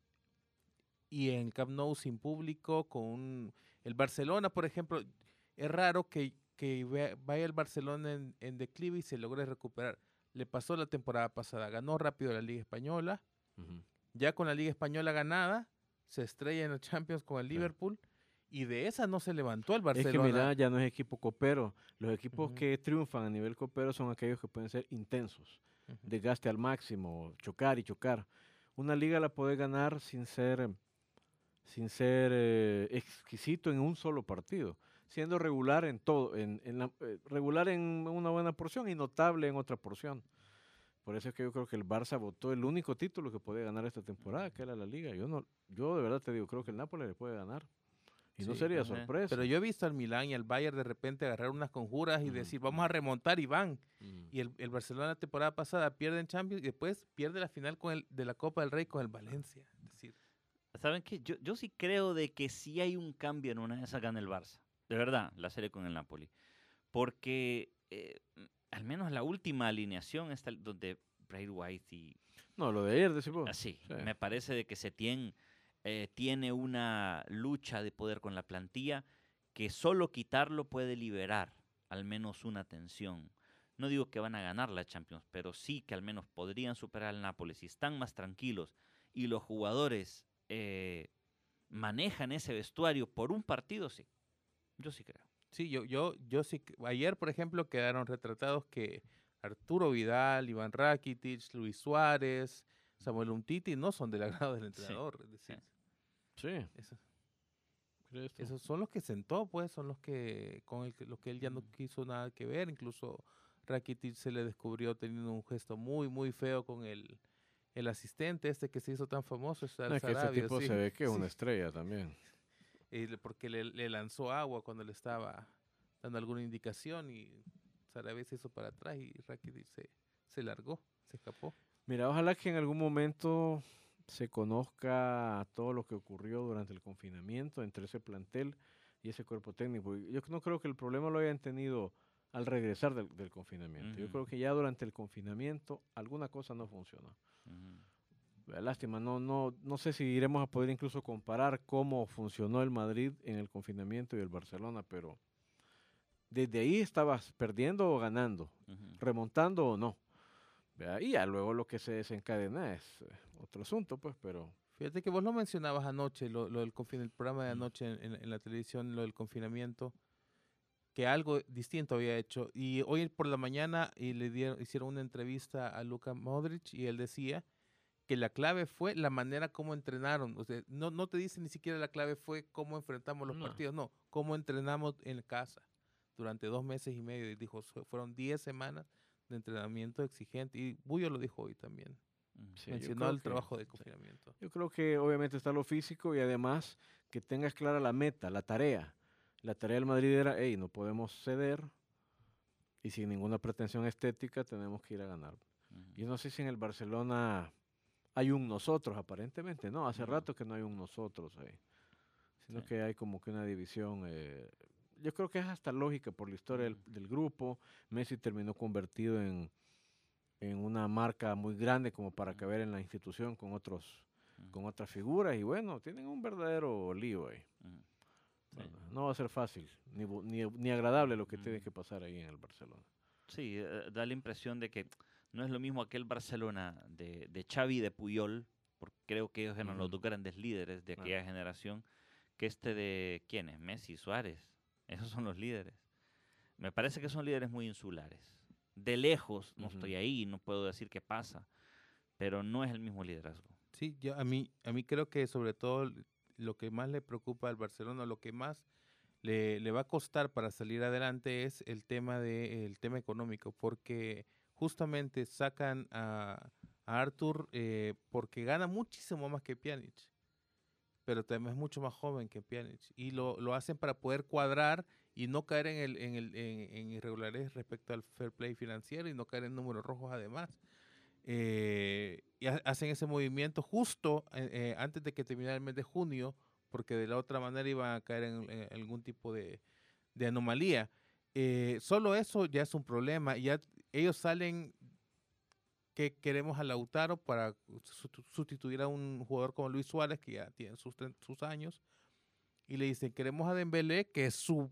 y en Camp Nou sin público, con un- el Barcelona, por ejemplo, es raro que, que ve- vaya el Barcelona en, en declive y se logre recuperar. Le pasó la temporada pasada, ganó rápido la Liga Española, Ujú. ya con la Liga Española ganada, se estrella en el Champions con el Sí. Liverpool y de esa no se levantó el Es Barcelona. que mira, ya no es equipo copero. Los equipos Ujú. que triunfan a nivel copero son aquellos que pueden ser intensos, Ujú. desgaste al máximo, chocar y chocar. Una liga la puede ganar sin ser, sin ser eh, exquisito en un solo partido, siendo regular en todo, en, en la- eh, regular en una buena porción y notable en otra porción. Por eso es que yo creo que el Barça votó el único título que podía ganar esta temporada, que era la Liga. Yo no, yo de verdad te digo, creo que el Nápoles le puede ganar. Y no Sí, sería ajá. sorpresa. Pero yo he visto al Milán y al Bayern de repente agarrar unas conjuras y Ujú, decir, vamos a remontar y van. Mm. Y el, el Barcelona la temporada pasada pierde en Champions y después pierde la final con el, de la Copa del Rey con el Valencia. Es decir, ¿Saben qué? Yo, yo sí creo de que sí hay un cambio en una de esas gana el Barça. De verdad, la serie con el Napoli. Porque eh, mm, al menos la última alineación está el- donde Bray White y No, lo de ayer decimos. así. Sí. Me parece de que Setién eh, tiene una lucha de poder con la plantilla que solo quitarlo puede liberar al menos una tensión. No digo que van a ganar la Champions, pero sí que al menos podrían superar al Nápoles si están más tranquilos y los jugadores eh, manejan ese vestuario por un partido, sí. Yo sí creo. sí, yo, yo, yo sí. que- Ayer, por ejemplo, quedaron retratados que Arturo Vidal, Iván Rakitic, Luis Suárez, Samuel Umtiti no son del agrado del Sí, entrenador. Es decir, Sí, eso- ¿crees tú? esos son los que sentó, pues, son los que con el que, los que él ya no Mm. quiso nada que ver. Incluso Rakitic se le descubrió teniendo un gesto muy, muy feo con el, el asistente este que se hizo tan famoso, es No, es que ese Sarabia, tipo sí, se ve que es sí, una estrella también. y le- porque le, le lanzó agua cuando le estaba dando alguna indicación y Sarabia se hizo para atrás y Rakitic se, se largó, se escapó. Mira, ojalá que en algún momento se conozca todo lo que ocurrió durante el confinamiento entre ese plantel y ese cuerpo técnico. Y yo no creo que el problema lo hayan tenido al regresar del, del confinamiento. Yo Ujú. creo que ya durante el confinamiento alguna cosa no funcionó. Ujú. Eh, Lástima, no, no, no sé si iremos a poder incluso comparar cómo funcionó el Madrid en el confinamiento y el Barcelona, pero desde ahí estabas perdiendo o ganando, Ujú. remontando o no. ¿Verdad? Y ya luego lo que se desencadena es eh, otro asunto, pues, pero Fíjate que vos lo mencionabas anoche, lo, lo del confin- el programa de Mm. anoche en, en- en la televisión, lo del confinamiento, que algo distinto había hecho. Y hoy por la mañana y le dieron, hicieron una entrevista a Luka Modric y él decía que la clave fue la manera como entrenaron. O sea, no, no te dice ni siquiera la clave fue cómo enfrentamos los No. partidos, no, cómo entrenamos en casa durante dos meses y medio. Y dijo, "Fue- fueron diez semanas de entrenamiento exigente". Y Bullo lo dijo hoy también. Ujú. sí, yo Mencionó creo el que- trabajo de sí. confinamiento. Yo creo que obviamente está lo físico y además que tengas clara la meta, la tarea. La tarea del Madrid era, hey, no podemos ceder y sin ninguna pretensión estética tenemos que ir a ganar. Ujú. Yo no sé si en el Barcelona hay un nosotros, aparentemente, no, hace No. rato que no hay un nosotros ahí, sino Sí. que hay como que una división. eh, yo creo que es hasta lógica por la historia del, Ujú. del grupo. Messi terminó convertido en, en una marca muy grande como para Ujú. caber en la institución con otros Ujú. con otras figuras y bueno, tienen un verdadero lío ahí. Ujú. Sí. Bueno, no va a ser fácil, ni, bu- ni, ni agradable lo que tiene Ujú. que pasar ahí en el Barcelona. Sí, eh, da la impresión de que no es lo mismo aquel Barcelona de, de Xavi y de Puyol, porque creo que ellos eran los Ujú. dos grandes líderes de aquella Claro. generación, que este de, ¿quiénes? Messi y Suárez. Esos son los líderes. Me parece que son líderes muy insulares. De lejos, no Ujú. estoy ahí, no puedo decir qué pasa, pero no es el mismo liderazgo. Sí, yo a mí, a mí creo que sobre todo lo que más le preocupa al Barcelona, lo que más le, le va a costar para salir adelante es el tema de el tema económico, porque justamente sacan a, a Arthur eh, porque gana muchísimo más que Pjanic, pero también es mucho más joven que Pjanic y lo, lo hacen para poder cuadrar y no caer en el, en el en, en irregularidades respecto al fair play financiero y no caer en números rojos además. Eh, y ha- hacen ese movimiento justo eh, eh, antes de que terminara el mes de junio, porque de la otra manera iban a caer en, en algún tipo de, de anomalía. Eh, solo eso ya es un problema. Ya ellos salen que queremos a Lautaro para sustu- sustituir a un jugador como Luis Suárez, que ya tiene sus, tre- sus años, y le dicen, queremos a Dembélé, que es su,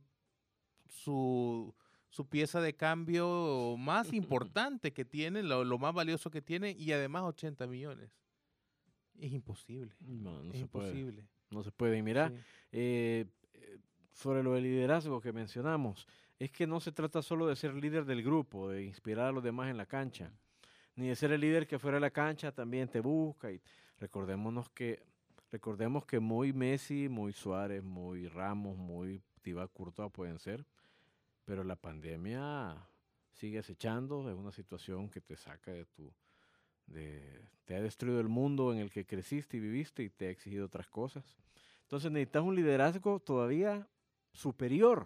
su, su pieza de cambio más importante que tiene, lo, lo más valioso que tiene, y además ochenta millones. Es imposible. No, no es se puede. imposible. No se puede. Y mira, Sí. eh, eh, sobre lo del liderazgo que mencionamos, es que no se trata solo de ser líder del grupo, de inspirar a los demás en la cancha, ni de ser el líder que fuera de la cancha también te busca. Y recordémonos que, recordemos que muy Messi, muy Suárez, muy Ramos, muy Thibaut Courtois pueden ser, pero la pandemia sigue acechando, es una situación que te saca de tu, de, te ha destruido el mundo en el que creciste y viviste y te ha exigido otras cosas. Entonces necesitas un liderazgo todavía superior.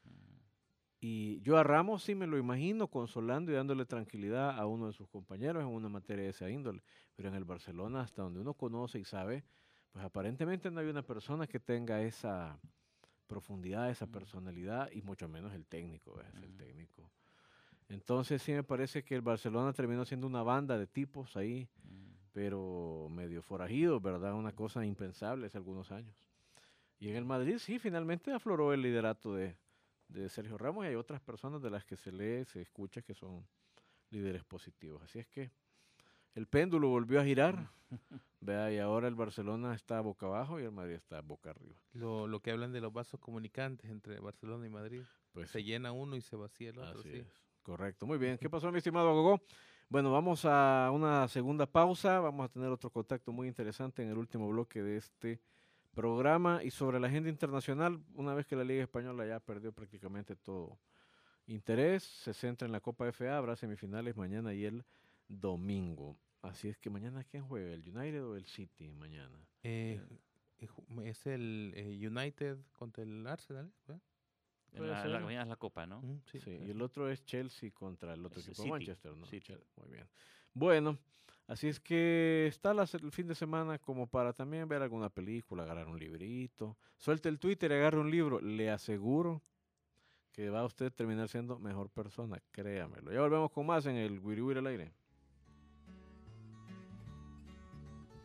Y yo a Ramos sí me lo imagino consolando y dándole tranquilidad a uno de sus compañeros en una materia de esa índole. Pero en el Barcelona, hasta donde uno conoce y sabe, pues aparentemente no hay una persona que tenga esa profundidad, esa Mm. personalidad y mucho menos el técnico, es el Mm. técnico. Entonces sí me parece que el Barcelona terminó siendo una banda de tipos ahí, Mm. pero medio forajidos, ¿verdad? Una cosa impensable hace algunos años. Y en el Madrid sí, finalmente afloró el liderato de, de Sergio Ramos y hay otras personas de las que se lee, se escucha que son líderes positivos. Así es que el péndulo volvió a girar, vea, y ahora el Barcelona está boca abajo y el Madrid está boca arriba. Lo, lo que hablan de los vasos comunicantes entre Barcelona y Madrid. Pues Se sí, llena uno y se vacía el otro. así Sí. es. Correcto, muy bien. ¿Qué pasó, mi estimado Gogó? Bueno, vamos a una segunda pausa. Vamos a tener otro contacto muy interesante en el último bloque de este programa. Y sobre la agenda internacional, una vez que la Liga Española ya perdió prácticamente todo interés, se centra en la Copa F A, habrá semifinales mañana y el domingo. Así es que mañana, ¿quién juega? ¿El United o el City mañana? Eh, eh, ju- es el eh, United contra el Arsenal. ¿verdad? En Puede la, ser. la mañana es la copa, ¿no? Mm, sí, Sí, puede y el ser. otro es Chelsea contra el otro Es equipo City, Manchester, ¿no? City. Chel- Muy bien. Bueno, así es que está la se- el fin de semana como para también ver alguna película, agarrar un librito. Suelte el Twitter y agarre un libro. Le aseguro que va a usted terminar siendo mejor persona, créamelo. Ya volvemos con más en el Wiri Wiri al aire.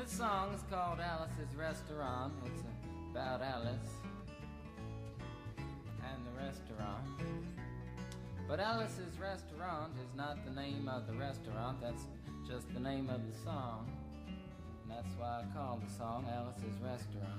This song is called Alice's Restaurant. It's about Alice and the restaurant. But Alice's Restaurant is not the name of the restaurant, that's just the name of the song. And that's why I call the song Alice's Restaurant.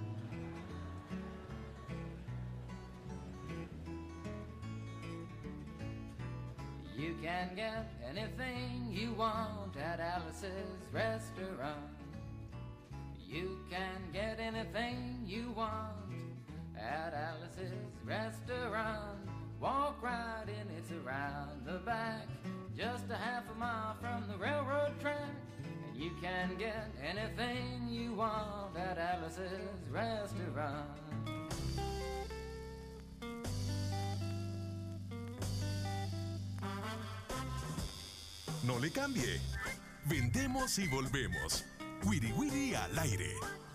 You can get anything you want at Alice's Restaurant. You can get anything you want at Alice's Restaurant. Walk right in, it's around the back, just a half a mile from the railroad track. And you can get anything you want at Alice's Restaurant. No le cambie. Vendemos y volvemos. Wiri Wiri al aire.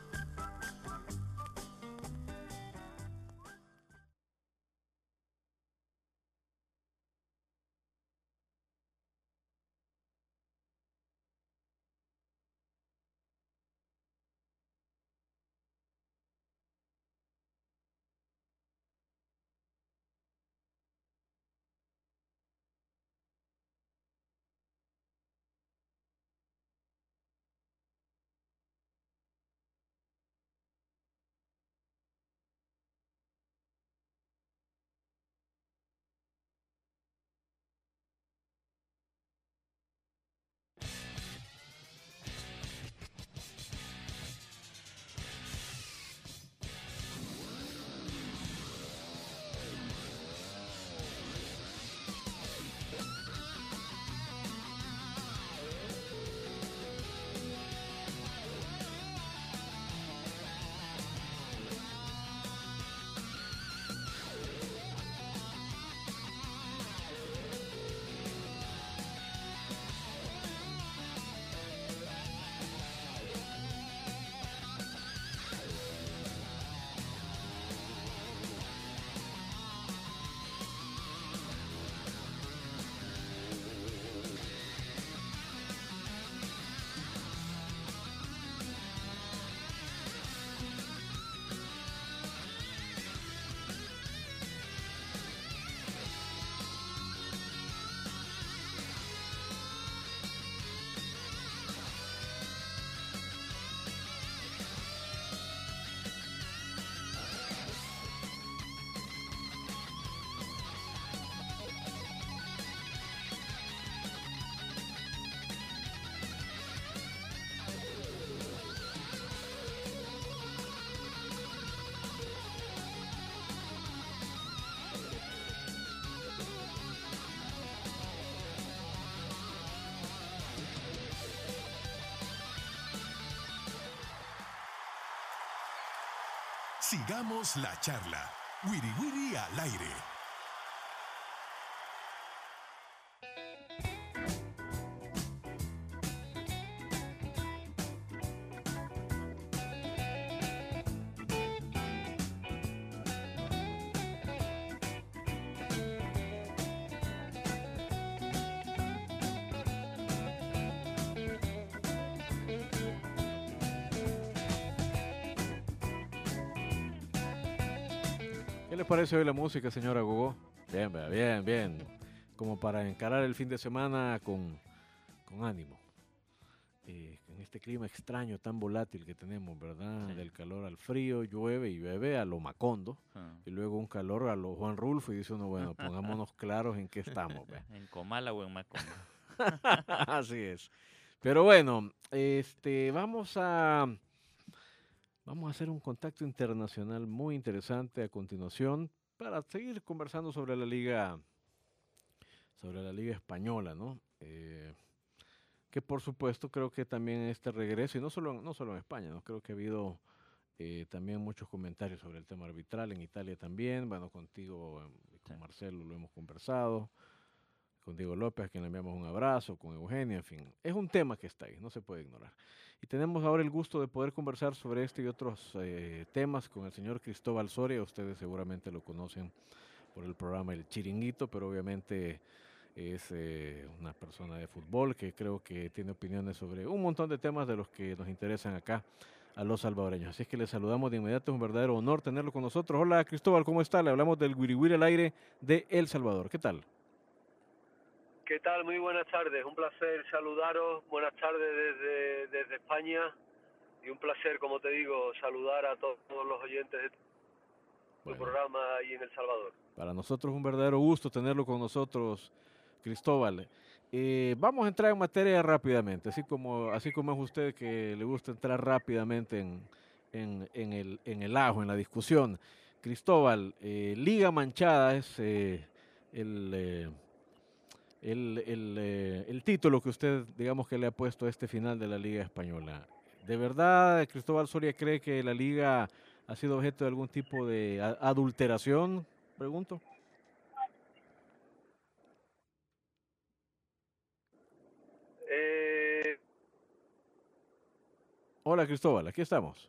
Sigamos la charla. Wiri Wiri al aire. ¿Qué les parece hoy la música, señora Gogó? Bien, vea, bien, bien. Como para encarar el fin de semana con, con ánimo. Eh, en este clima extraño, tan volátil que tenemos, ¿verdad? Sí. Del calor al frío, llueve y llueve a lo Macondo. Ah. Y luego un calor a lo Juan Rulfo y dice uno, bueno, pongámonos claros en qué estamos. ¿ve? En Comala o en Macondo. Así es. Pero bueno, este, vamos a... Vamos a hacer un contacto internacional muy interesante a continuación para seguir conversando sobre la liga, sobre la liga española, ¿no? Eh, que por supuesto creo que también este regreso, y no solo, no solo en España, ¿no? Creo que ha habido eh, también muchos comentarios sobre el tema arbitral en Italia también. Bueno, contigo eh, y con Sí. Marcelo lo hemos conversado, con Diego López, a quien le enviamos un abrazo, con Eugenia, en fin. Es un tema que está ahí, no se puede ignorar. Y tenemos ahora el gusto de poder conversar sobre este y otros eh, temas con el señor Cristóbal Soria. Ustedes seguramente lo conocen por el programa El Chiringuito, pero obviamente es eh, una persona de fútbol que creo que tiene opiniones sobre un montón de temas de los que nos interesan acá a los salvadoreños. Así es que le saludamos de inmediato, es un verdadero honor tenerlo con nosotros. Hola Cristóbal, ¿cómo está? Le hablamos del Guiri Guiri al aire de El Salvador. ¿Qué tal? ¿Qué tal? Muy buenas tardes. Un placer saludaros. Buenas tardes desde, desde España. Y un placer, como te digo, saludar a to- todos los oyentes de tu Bueno, programa ahí en El Salvador. para nosotros es un verdadero gusto tenerlo con nosotros, Cristóbal. Eh, vamos a entrar en materia rápidamente, así como, así como es usted que le gusta entrar rápidamente en, en, en el, en el ajo, en la discusión. Cristóbal, eh, Liga Manchada es eh, el, eh, el, el, eh, el título que usted, digamos, que le ha puesto a este final de la Liga Española. ¿De verdad Cristóbal Soria cree que la Liga ha sido objeto de algún tipo de a- adulteración? Pregunto. Eh, Hola Cristóbal, aquí estamos.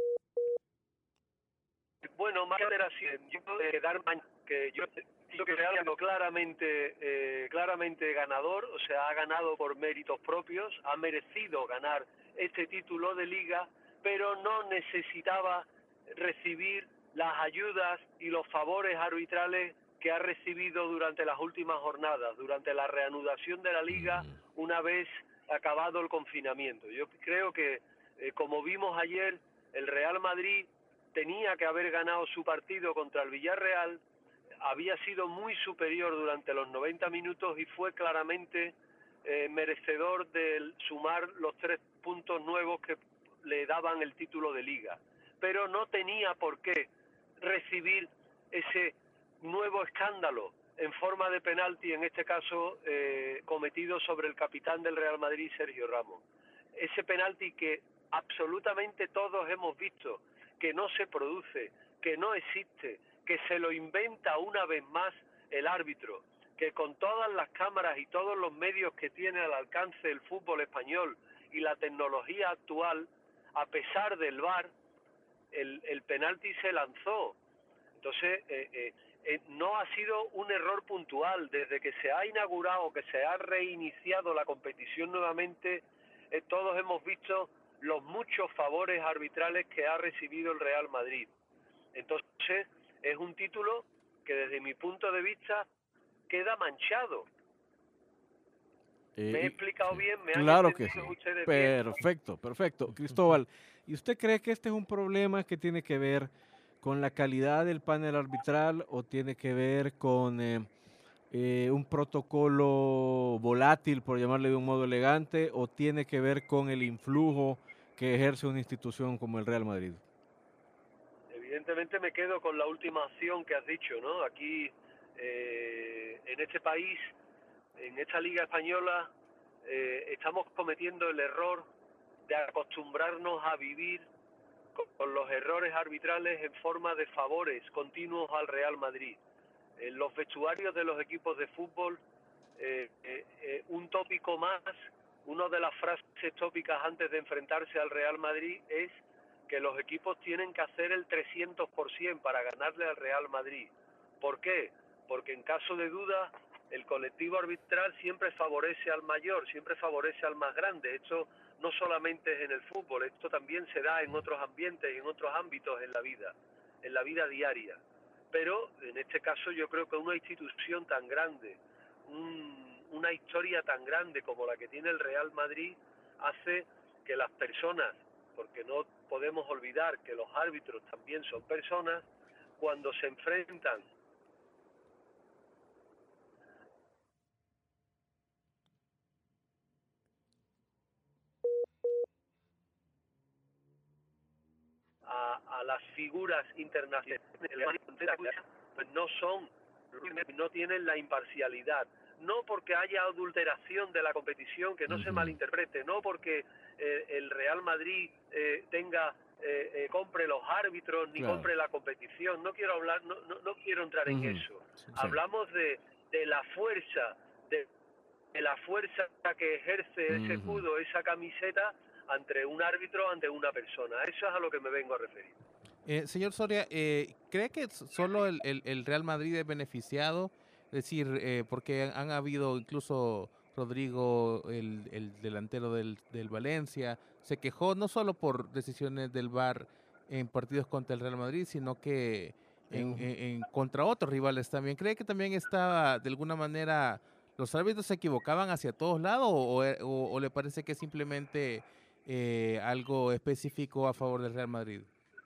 bueno, más que hacer así, yo creo que dar man- que yo creo que Real ha sido claramente, eh, claramente ganador, o sea, ha ganado por méritos propios, ha merecido ganar este título de liga, pero no necesitaba recibir las ayudas y los favores arbitrales que ha recibido durante las últimas jornadas, durante la reanudación de la liga una vez acabado el confinamiento. Yo creo que, eh, como vimos ayer, el Real Madrid tenía que haber ganado su partido contra el Villarreal, había sido muy superior durante los noventa minutos y fue claramente eh, merecedor de sumar los tres puntos nuevos que le daban el título de liga. Pero no tenía por qué recibir ese nuevo escándalo en forma de penalti, en este caso eh, cometido sobre el capitán del Real Madrid, Sergio Ramos. Ese penalti que absolutamente todos hemos visto, que no se produce, que no existe, que se lo inventa una vez más el árbitro, que con todas las cámaras y todos los medios que tiene al alcance el fútbol español y la tecnología actual, a pesar del V A R, el, el penalti se lanzó. Entonces, eh, eh, eh, no ha sido un error puntual. Desde que se ha inaugurado, que se ha reiniciado la competición nuevamente, eh, todos hemos visto los muchos favores arbitrales que ha recibido el Real Madrid. Entonces, es un título que desde mi punto de vista queda manchado. Eh, ¿Me he y- explicado sí, bien? ¿Me han claro que sí. entendido ustedes bien? Perfecto, perfecto. Cristóbal, ¿y usted cree que este es un problema que tiene que ver con la calidad del panel arbitral o tiene que ver con eh, eh, un protocolo volátil, por llamarle de un modo elegante, o tiene que ver con el influjo que ejerce una institución como el Real Madrid? Evidentemente me quedo con la última opción que has dicho, ¿no? Aquí, eh, en este país, en esta Liga Española, eh, estamos cometiendo el error de acostumbrarnos a vivir con, con los errores arbitrales en forma de favores continuos al Real Madrid. En los vestuarios de los equipos de fútbol, eh, eh, eh, un tópico más, una de las frases tópicas antes de enfrentarse al Real Madrid es que los equipos tienen que hacer el trescientos por ciento para ganarle al Real Madrid. ¿Por qué? Porque en caso de duda, el colectivo arbitral siempre favorece al mayor, siempre favorece al más grande. Esto no solamente es en el fútbol, esto también se da en otros ambientes y en otros ámbitos en la vida, en la vida diaria. Pero en este caso yo creo que una institución tan grande, un, una historia tan grande como la que tiene el Real Madrid, hace que las personas, porque no podemos olvidar que los árbitros también son personas, cuando se enfrentan a, a las figuras internacionales, pues no son, no tienen la imparcialidad. No porque haya adulteración de la competición, que no se malinterprete, no porque eh, el Real Madrid eh, tenga eh, eh, compre los árbitros ni Claro. compre la competición. No quiero hablar, no, no, no quiero entrar en Ujú. eso. Sí. Hablamos de, de la fuerza, de, de la fuerza que ejerce ese Ujú. escudo, esa camiseta ante un árbitro, ante una persona. Eso es a lo que me vengo a referir. Eh, señor Soria, eh, ¿cree que s- solo el, el- el Real Madrid es beneficiado Es decir, eh, porque han, han habido incluso Rodrigo, el, el delantero del, del Valencia, se quejó no solo por decisiones del V A R en partidos contra el Real Madrid, sino que en, en- en- contra otros rivales también. ¿Cree que también estaba, de alguna manera, los árbitros se equivocaban hacia todos lados o, o- o- o le parece que es simplemente eh, algo específico a favor del Real Madrid?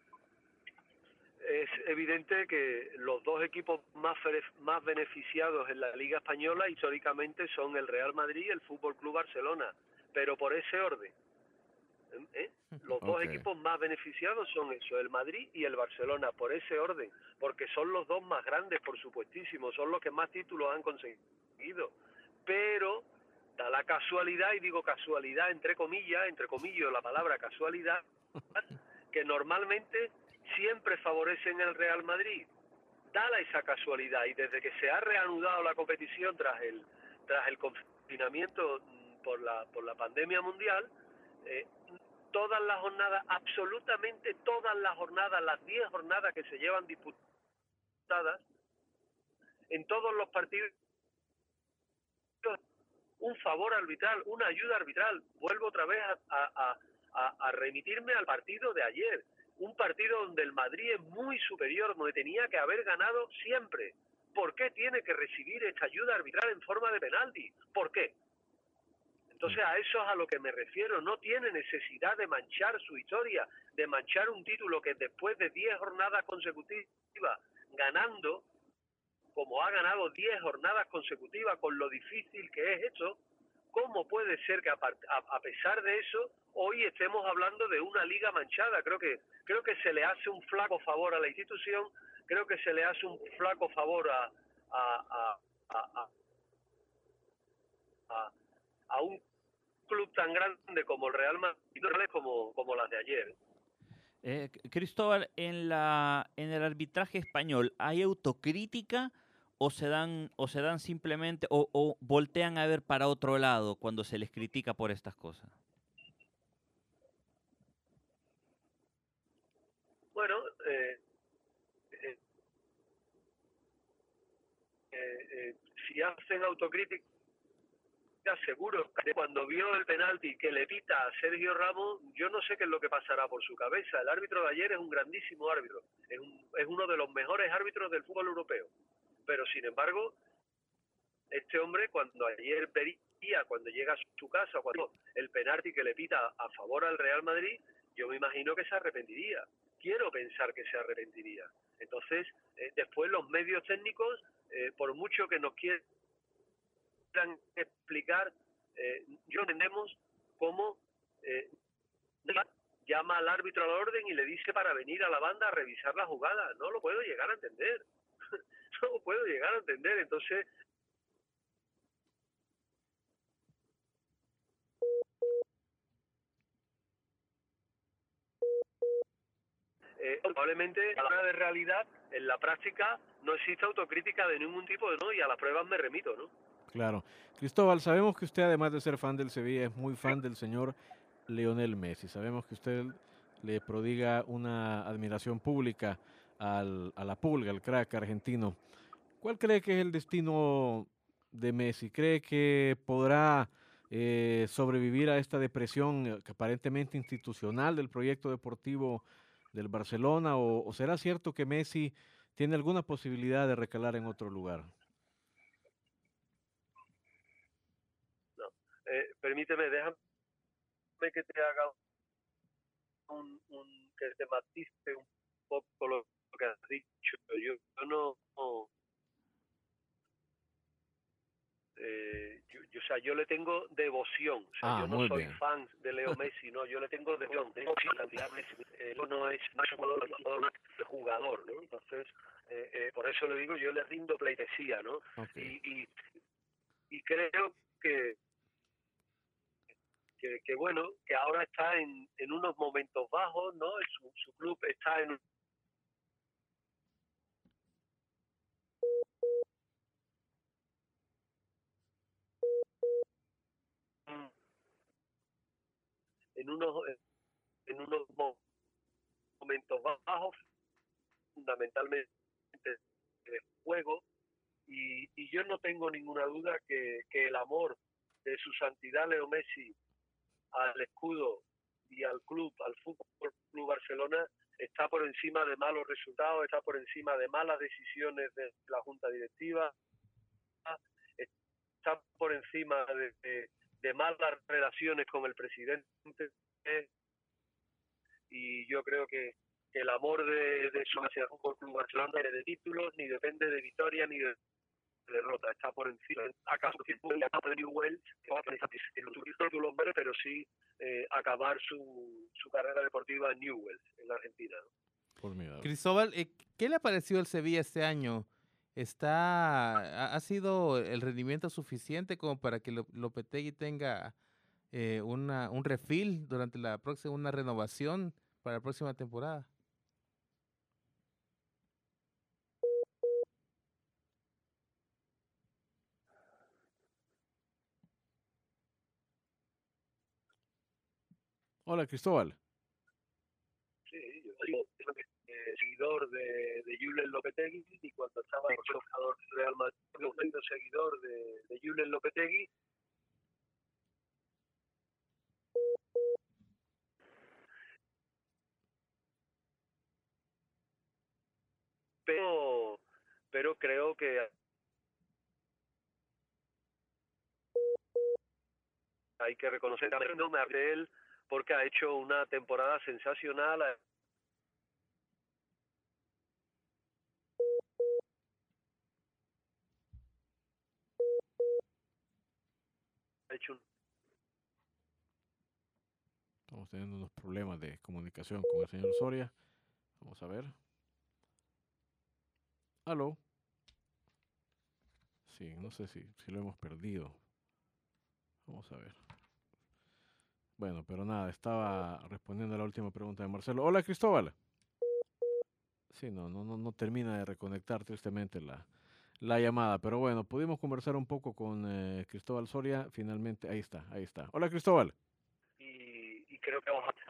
Es evidente que los dos equipos más fere- más beneficiados en la Liga Española históricamente son el Real Madrid y el Fútbol Club Barcelona, pero por ese orden. ¿eh? ¿eh? Los dos Ok. equipos más beneficiados son eso, el Madrid y el Barcelona, por ese orden, porque son los dos más grandes, por supuestísimo, son los que más títulos han conseguido. Pero da la casualidad, y digo casualidad entre comillas, entre comillas la palabra casualidad, que normalmente siempre favorecen el Real Madrid. Dala esa casualidad, y desde que se ha reanudado la competición tras el tras el confinamiento mm, por la por la pandemia mundial, eh, todas las jornadas, absolutamente todas las jornadas, las diez jornadas que se llevan disputadas, en todos los partidos, un favor arbitral, una ayuda arbitral. Vuelvo otra vez a, a, a, a remitirme al partido de ayer. Un partido donde el Madrid es muy superior, donde tenía que haber ganado siempre. ¿Por qué tiene que recibir esta ayuda arbitral en forma de penalti? ¿Por qué? Entonces a eso es a lo que me refiero. No tiene necesidad de manchar su historia, de manchar un título que después de diez jornadas consecutivas ganando, como ha ganado diez jornadas consecutivas con lo difícil que es esto, ¿cómo puede ser que a, par- a- a pesar de eso hoy estemos hablando de una liga manchada? Creo que creo que se le hace un flaco favor a la institución, creo que se le hace un flaco favor a a, a, a, a- a- a un club tan grande como el Real Madrid, como como las de ayer. Eh, C- Cristóbal, en la en el arbitraje español, ¿hay autocrítica o se dan o se dan simplemente o, o voltean a ver para otro lado cuando se les critica por estas cosas? Bueno, eh, eh, eh, eh, si hacen autocrítica, seguro que cuando vio el penalti que le pita a Sergio Ramos, yo no sé qué es lo que pasará por su cabeza. El árbitro de ayer es un grandísimo árbitro, es, un- es uno de los mejores árbitros del fútbol europeo. Pero sin embargo, este hombre cuando ayer vería, cuando llega a su casa, cuando el penalti que le pita a favor al Real Madrid, yo me imagino que se arrepentiría. Quiero pensar que se arrepentiría. Entonces, eh, después los medios técnicos, eh, por mucho que nos quieran explicar, eh, yo entendemos cómo eh, llama al árbitro a la orden y le dice para venir a la banda a revisar la jugada. No lo puedo llegar a entender. No lo puedo llegar a entender. Entonces, eh, probablemente a la hora de realidad, en la práctica, no existe autocrítica de ningún tipo, ¿no? Y a las pruebas me remito, ¿no? Claro. Cristóbal, sabemos que usted, además de ser fan del Sevilla, es muy fan del señor Lionel Messi. Sabemos que usted le prodiga una admiración pública al, a la Pulga, al crack argentino. ¿Cuál cree que es el destino de Messi? ¿Cree que podrá eh, sobrevivir a esta depresión eh, que aparentemente institucional del proyecto deportivo del Barcelona? ¿O, o será cierto que Messi tiene alguna posibilidad de recalar en otro lugar? No. Eh, permíteme, déjame que te haga un, un que te matice un poco lo que has dicho. Yo, yo no, no, eh, yo, yo, o sea, yo le tengo devoción. O sea, Ah, yo no muy soy bien. fan de Leo Messi, no, yo le tengo devoción. Tengo cantidad de Messi. Eh, no no es no es un jugador, jugador, es jugador, ¿no? Entonces, eh, eh, por eso le digo, yo le rindo pleitesía, ¿no? Ok. Y, y, y creo que que, que bueno, que ahora está en, en unos momentos bajos, ¿no? Su, su club está en un- en unos en unos mo- momentos bajos, fundamentalmente de juego, Y, y yo no tengo ninguna duda que, que el amor de su santidad Leo Messi al escudo y al club, al Fútbol Club Barcelona, está por encima de malos resultados, está por encima de malas decisiones de la junta directiva, está por encima de, de, de malas relaciones con el presidente, y yo creo que el amor de, de eso hacia el Fútbol Club Barcelona no depende de títulos, ni depende de victoria, ni de derrota, está por encima. ¿Acaso de Newell's, que va a tener títulos, pero sí eh, acabar su, su carrera deportiva en Newell's, en la Argentina, ¿no? Formidable. Cristóbal, eh, ¿qué le ha parecido el Sevilla este año? Está, ha, ha sido el rendimiento suficiente como para que Lo- Lopetegui tenga eh, una, un refill durante la próxima, una renovación para la próxima temporada? Hola, Cristóbal. Sí, yo soy eh, seguidor de, de Julen Lopetegui, y cuando estaba en el jugador del Real Madrid, yo fui un seguidor de, de Julen Lopetegui. Pero, pero creo que hay que reconocer también no me hablé de él porque ha hecho una temporada sensacional. Ha hecho un Estamos teniendo unos problemas de comunicación con el señor Soria. Vamos a ver. Aló. Sí, no sé si, si lo hemos perdido. Vamos a ver. Bueno, pero nada, estaba respondiendo a la última pregunta de Marcelo. Hola, Cristóbal. Sí, no, no, no, no termina de reconectar tristemente la, la llamada, pero bueno, pudimos conversar un poco con eh, Cristóbal Soria. Finalmente, ahí está, ahí está. Hola, Cristóbal. y, y creo que vamos a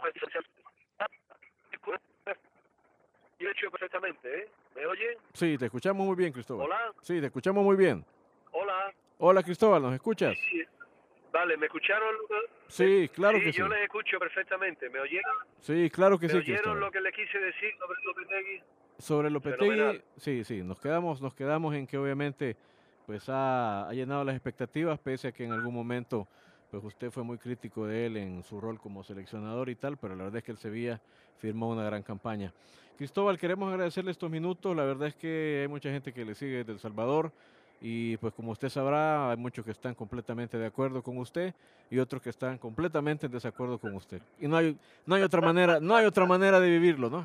yo he hecho perfectamente, ¿eh? ¿Me oyen? Sí, te escuchamos muy bien, Cristóbal. Hola, Sí, te escuchamos muy bien. hola. Hola, Cristóbal, ¿nos escuchas? Sí, vale, ¿me escucharon? Sí, claro sí, que sí. yo les escucho perfectamente. ¿Me oyeron? Sí, claro que ¿Me sí, oyeron Cristóbal. lo que le quise decir sobre Lopetegui? Sobre Lopetegui, Fenomenal. sí, sí, nos quedamos, nos quedamos en que obviamente pues ha, ha llenado las expectativas, pese a que en algún momento pues usted fue muy crítico de él en su rol como seleccionador y tal, pero la verdad es que el Sevilla firmó una gran campaña. Cristóbal, queremos agradecerle estos minutos, la verdad es que hay mucha gente que le sigue desde El Salvador y pues como usted sabrá, hay muchos que están completamente de acuerdo con usted y otros que están completamente en desacuerdo con usted. Y no hay, no hay otra manera, no hay otra manera de vivirlo, ¿no?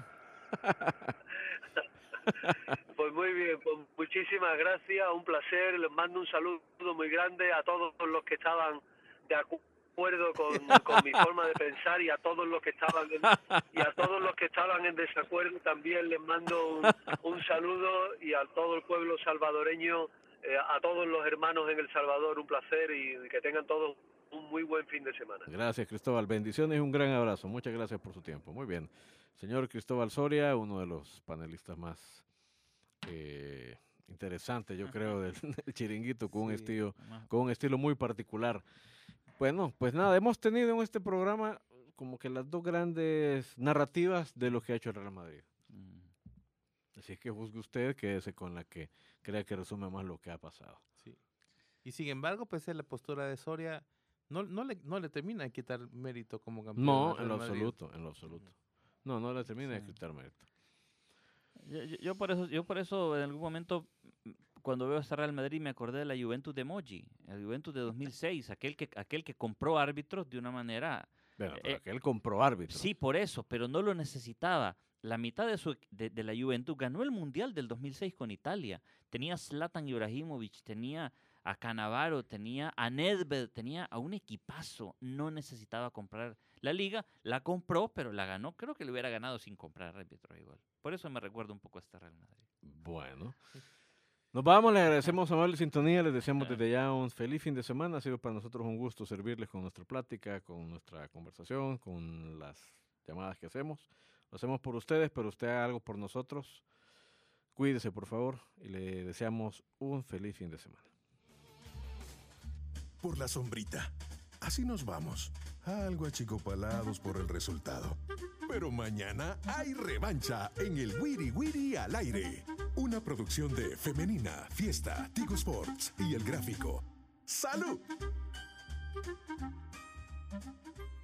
Pues muy bien, pues muchísimas gracias, un placer, les mando un saludo muy grande a todos los que estaban de acuerdo con, con mi forma de pensar, y a todos los que estaban en, y a todos los que estaban en desacuerdo también les mando un, un saludo, y a todo el pueblo salvadoreño, eh, a todos los hermanos en El Salvador, un placer, y que tengan todos un muy buen fin de semana. Gracias, Cristóbal. Bendiciones y un gran abrazo. Muchas gracias por su tiempo. Muy bien. Señor Cristóbal Soria, uno de los panelistas más eh, interesantes, yo creo, del, del chiringuito, con un Sí. estilo, Más- con un estilo muy particular. Bueno, pues nada, hemos tenido en este programa como que las dos grandes narrativas de lo que ha hecho el Real Madrid. mm. Así es que juzgue usted, quédese con la que crea que resume más lo que ha pasado. Sí. Y sin embargo, pese a la postura de Soria, no, no, le, no le termina de quitar mérito como campeón. No, al en Real lo Madrid. absoluto, en lo absoluto. No, no le termina de Sí. quitar mérito. Yo, yo- yo por eso, yo por eso en algún momento, mm, cuando veo a Real Madrid, me acordé de la Juventus de Moji, el Juventus de dos mil seis, aquel que, aquel que compró árbitros de una manera. Bueno, Eh, pero eh, que él compró árbitro. Sí, por eso, pero no lo necesitaba. La mitad de, su, equ- de, de la Juventus ganó el Mundial del dos mil seis con Italia. Tenía a Zlatan Ibrahimovic, tenía a Cannavaro, tenía a Nedved, tenía a un equipazo. No necesitaba comprar la liga, la compró, pero la ganó. Creo que lo hubiera ganado sin comprar árbitro igual. Por eso me recuerda un poco a este Real Madrid. Bueno. Nos vamos, le agradecemos su amable sintonía, les deseamos Ah. desde ya un feliz fin de semana. Ha sido para nosotros un gusto servirles con nuestra plática, con nuestra conversación, con las llamadas que hacemos. Lo hacemos por ustedes, pero usted haga algo por nosotros. Cuídese, por favor, y le deseamos un feliz fin de semana. Por la sombrita. Así nos vamos. Algo achicopalados por el resultado. Pero mañana hay revancha en el Wiri Wiri al aire. Una producción de Femenina, Fiesta, Tigo Sports y El Gráfico. ¡Salud!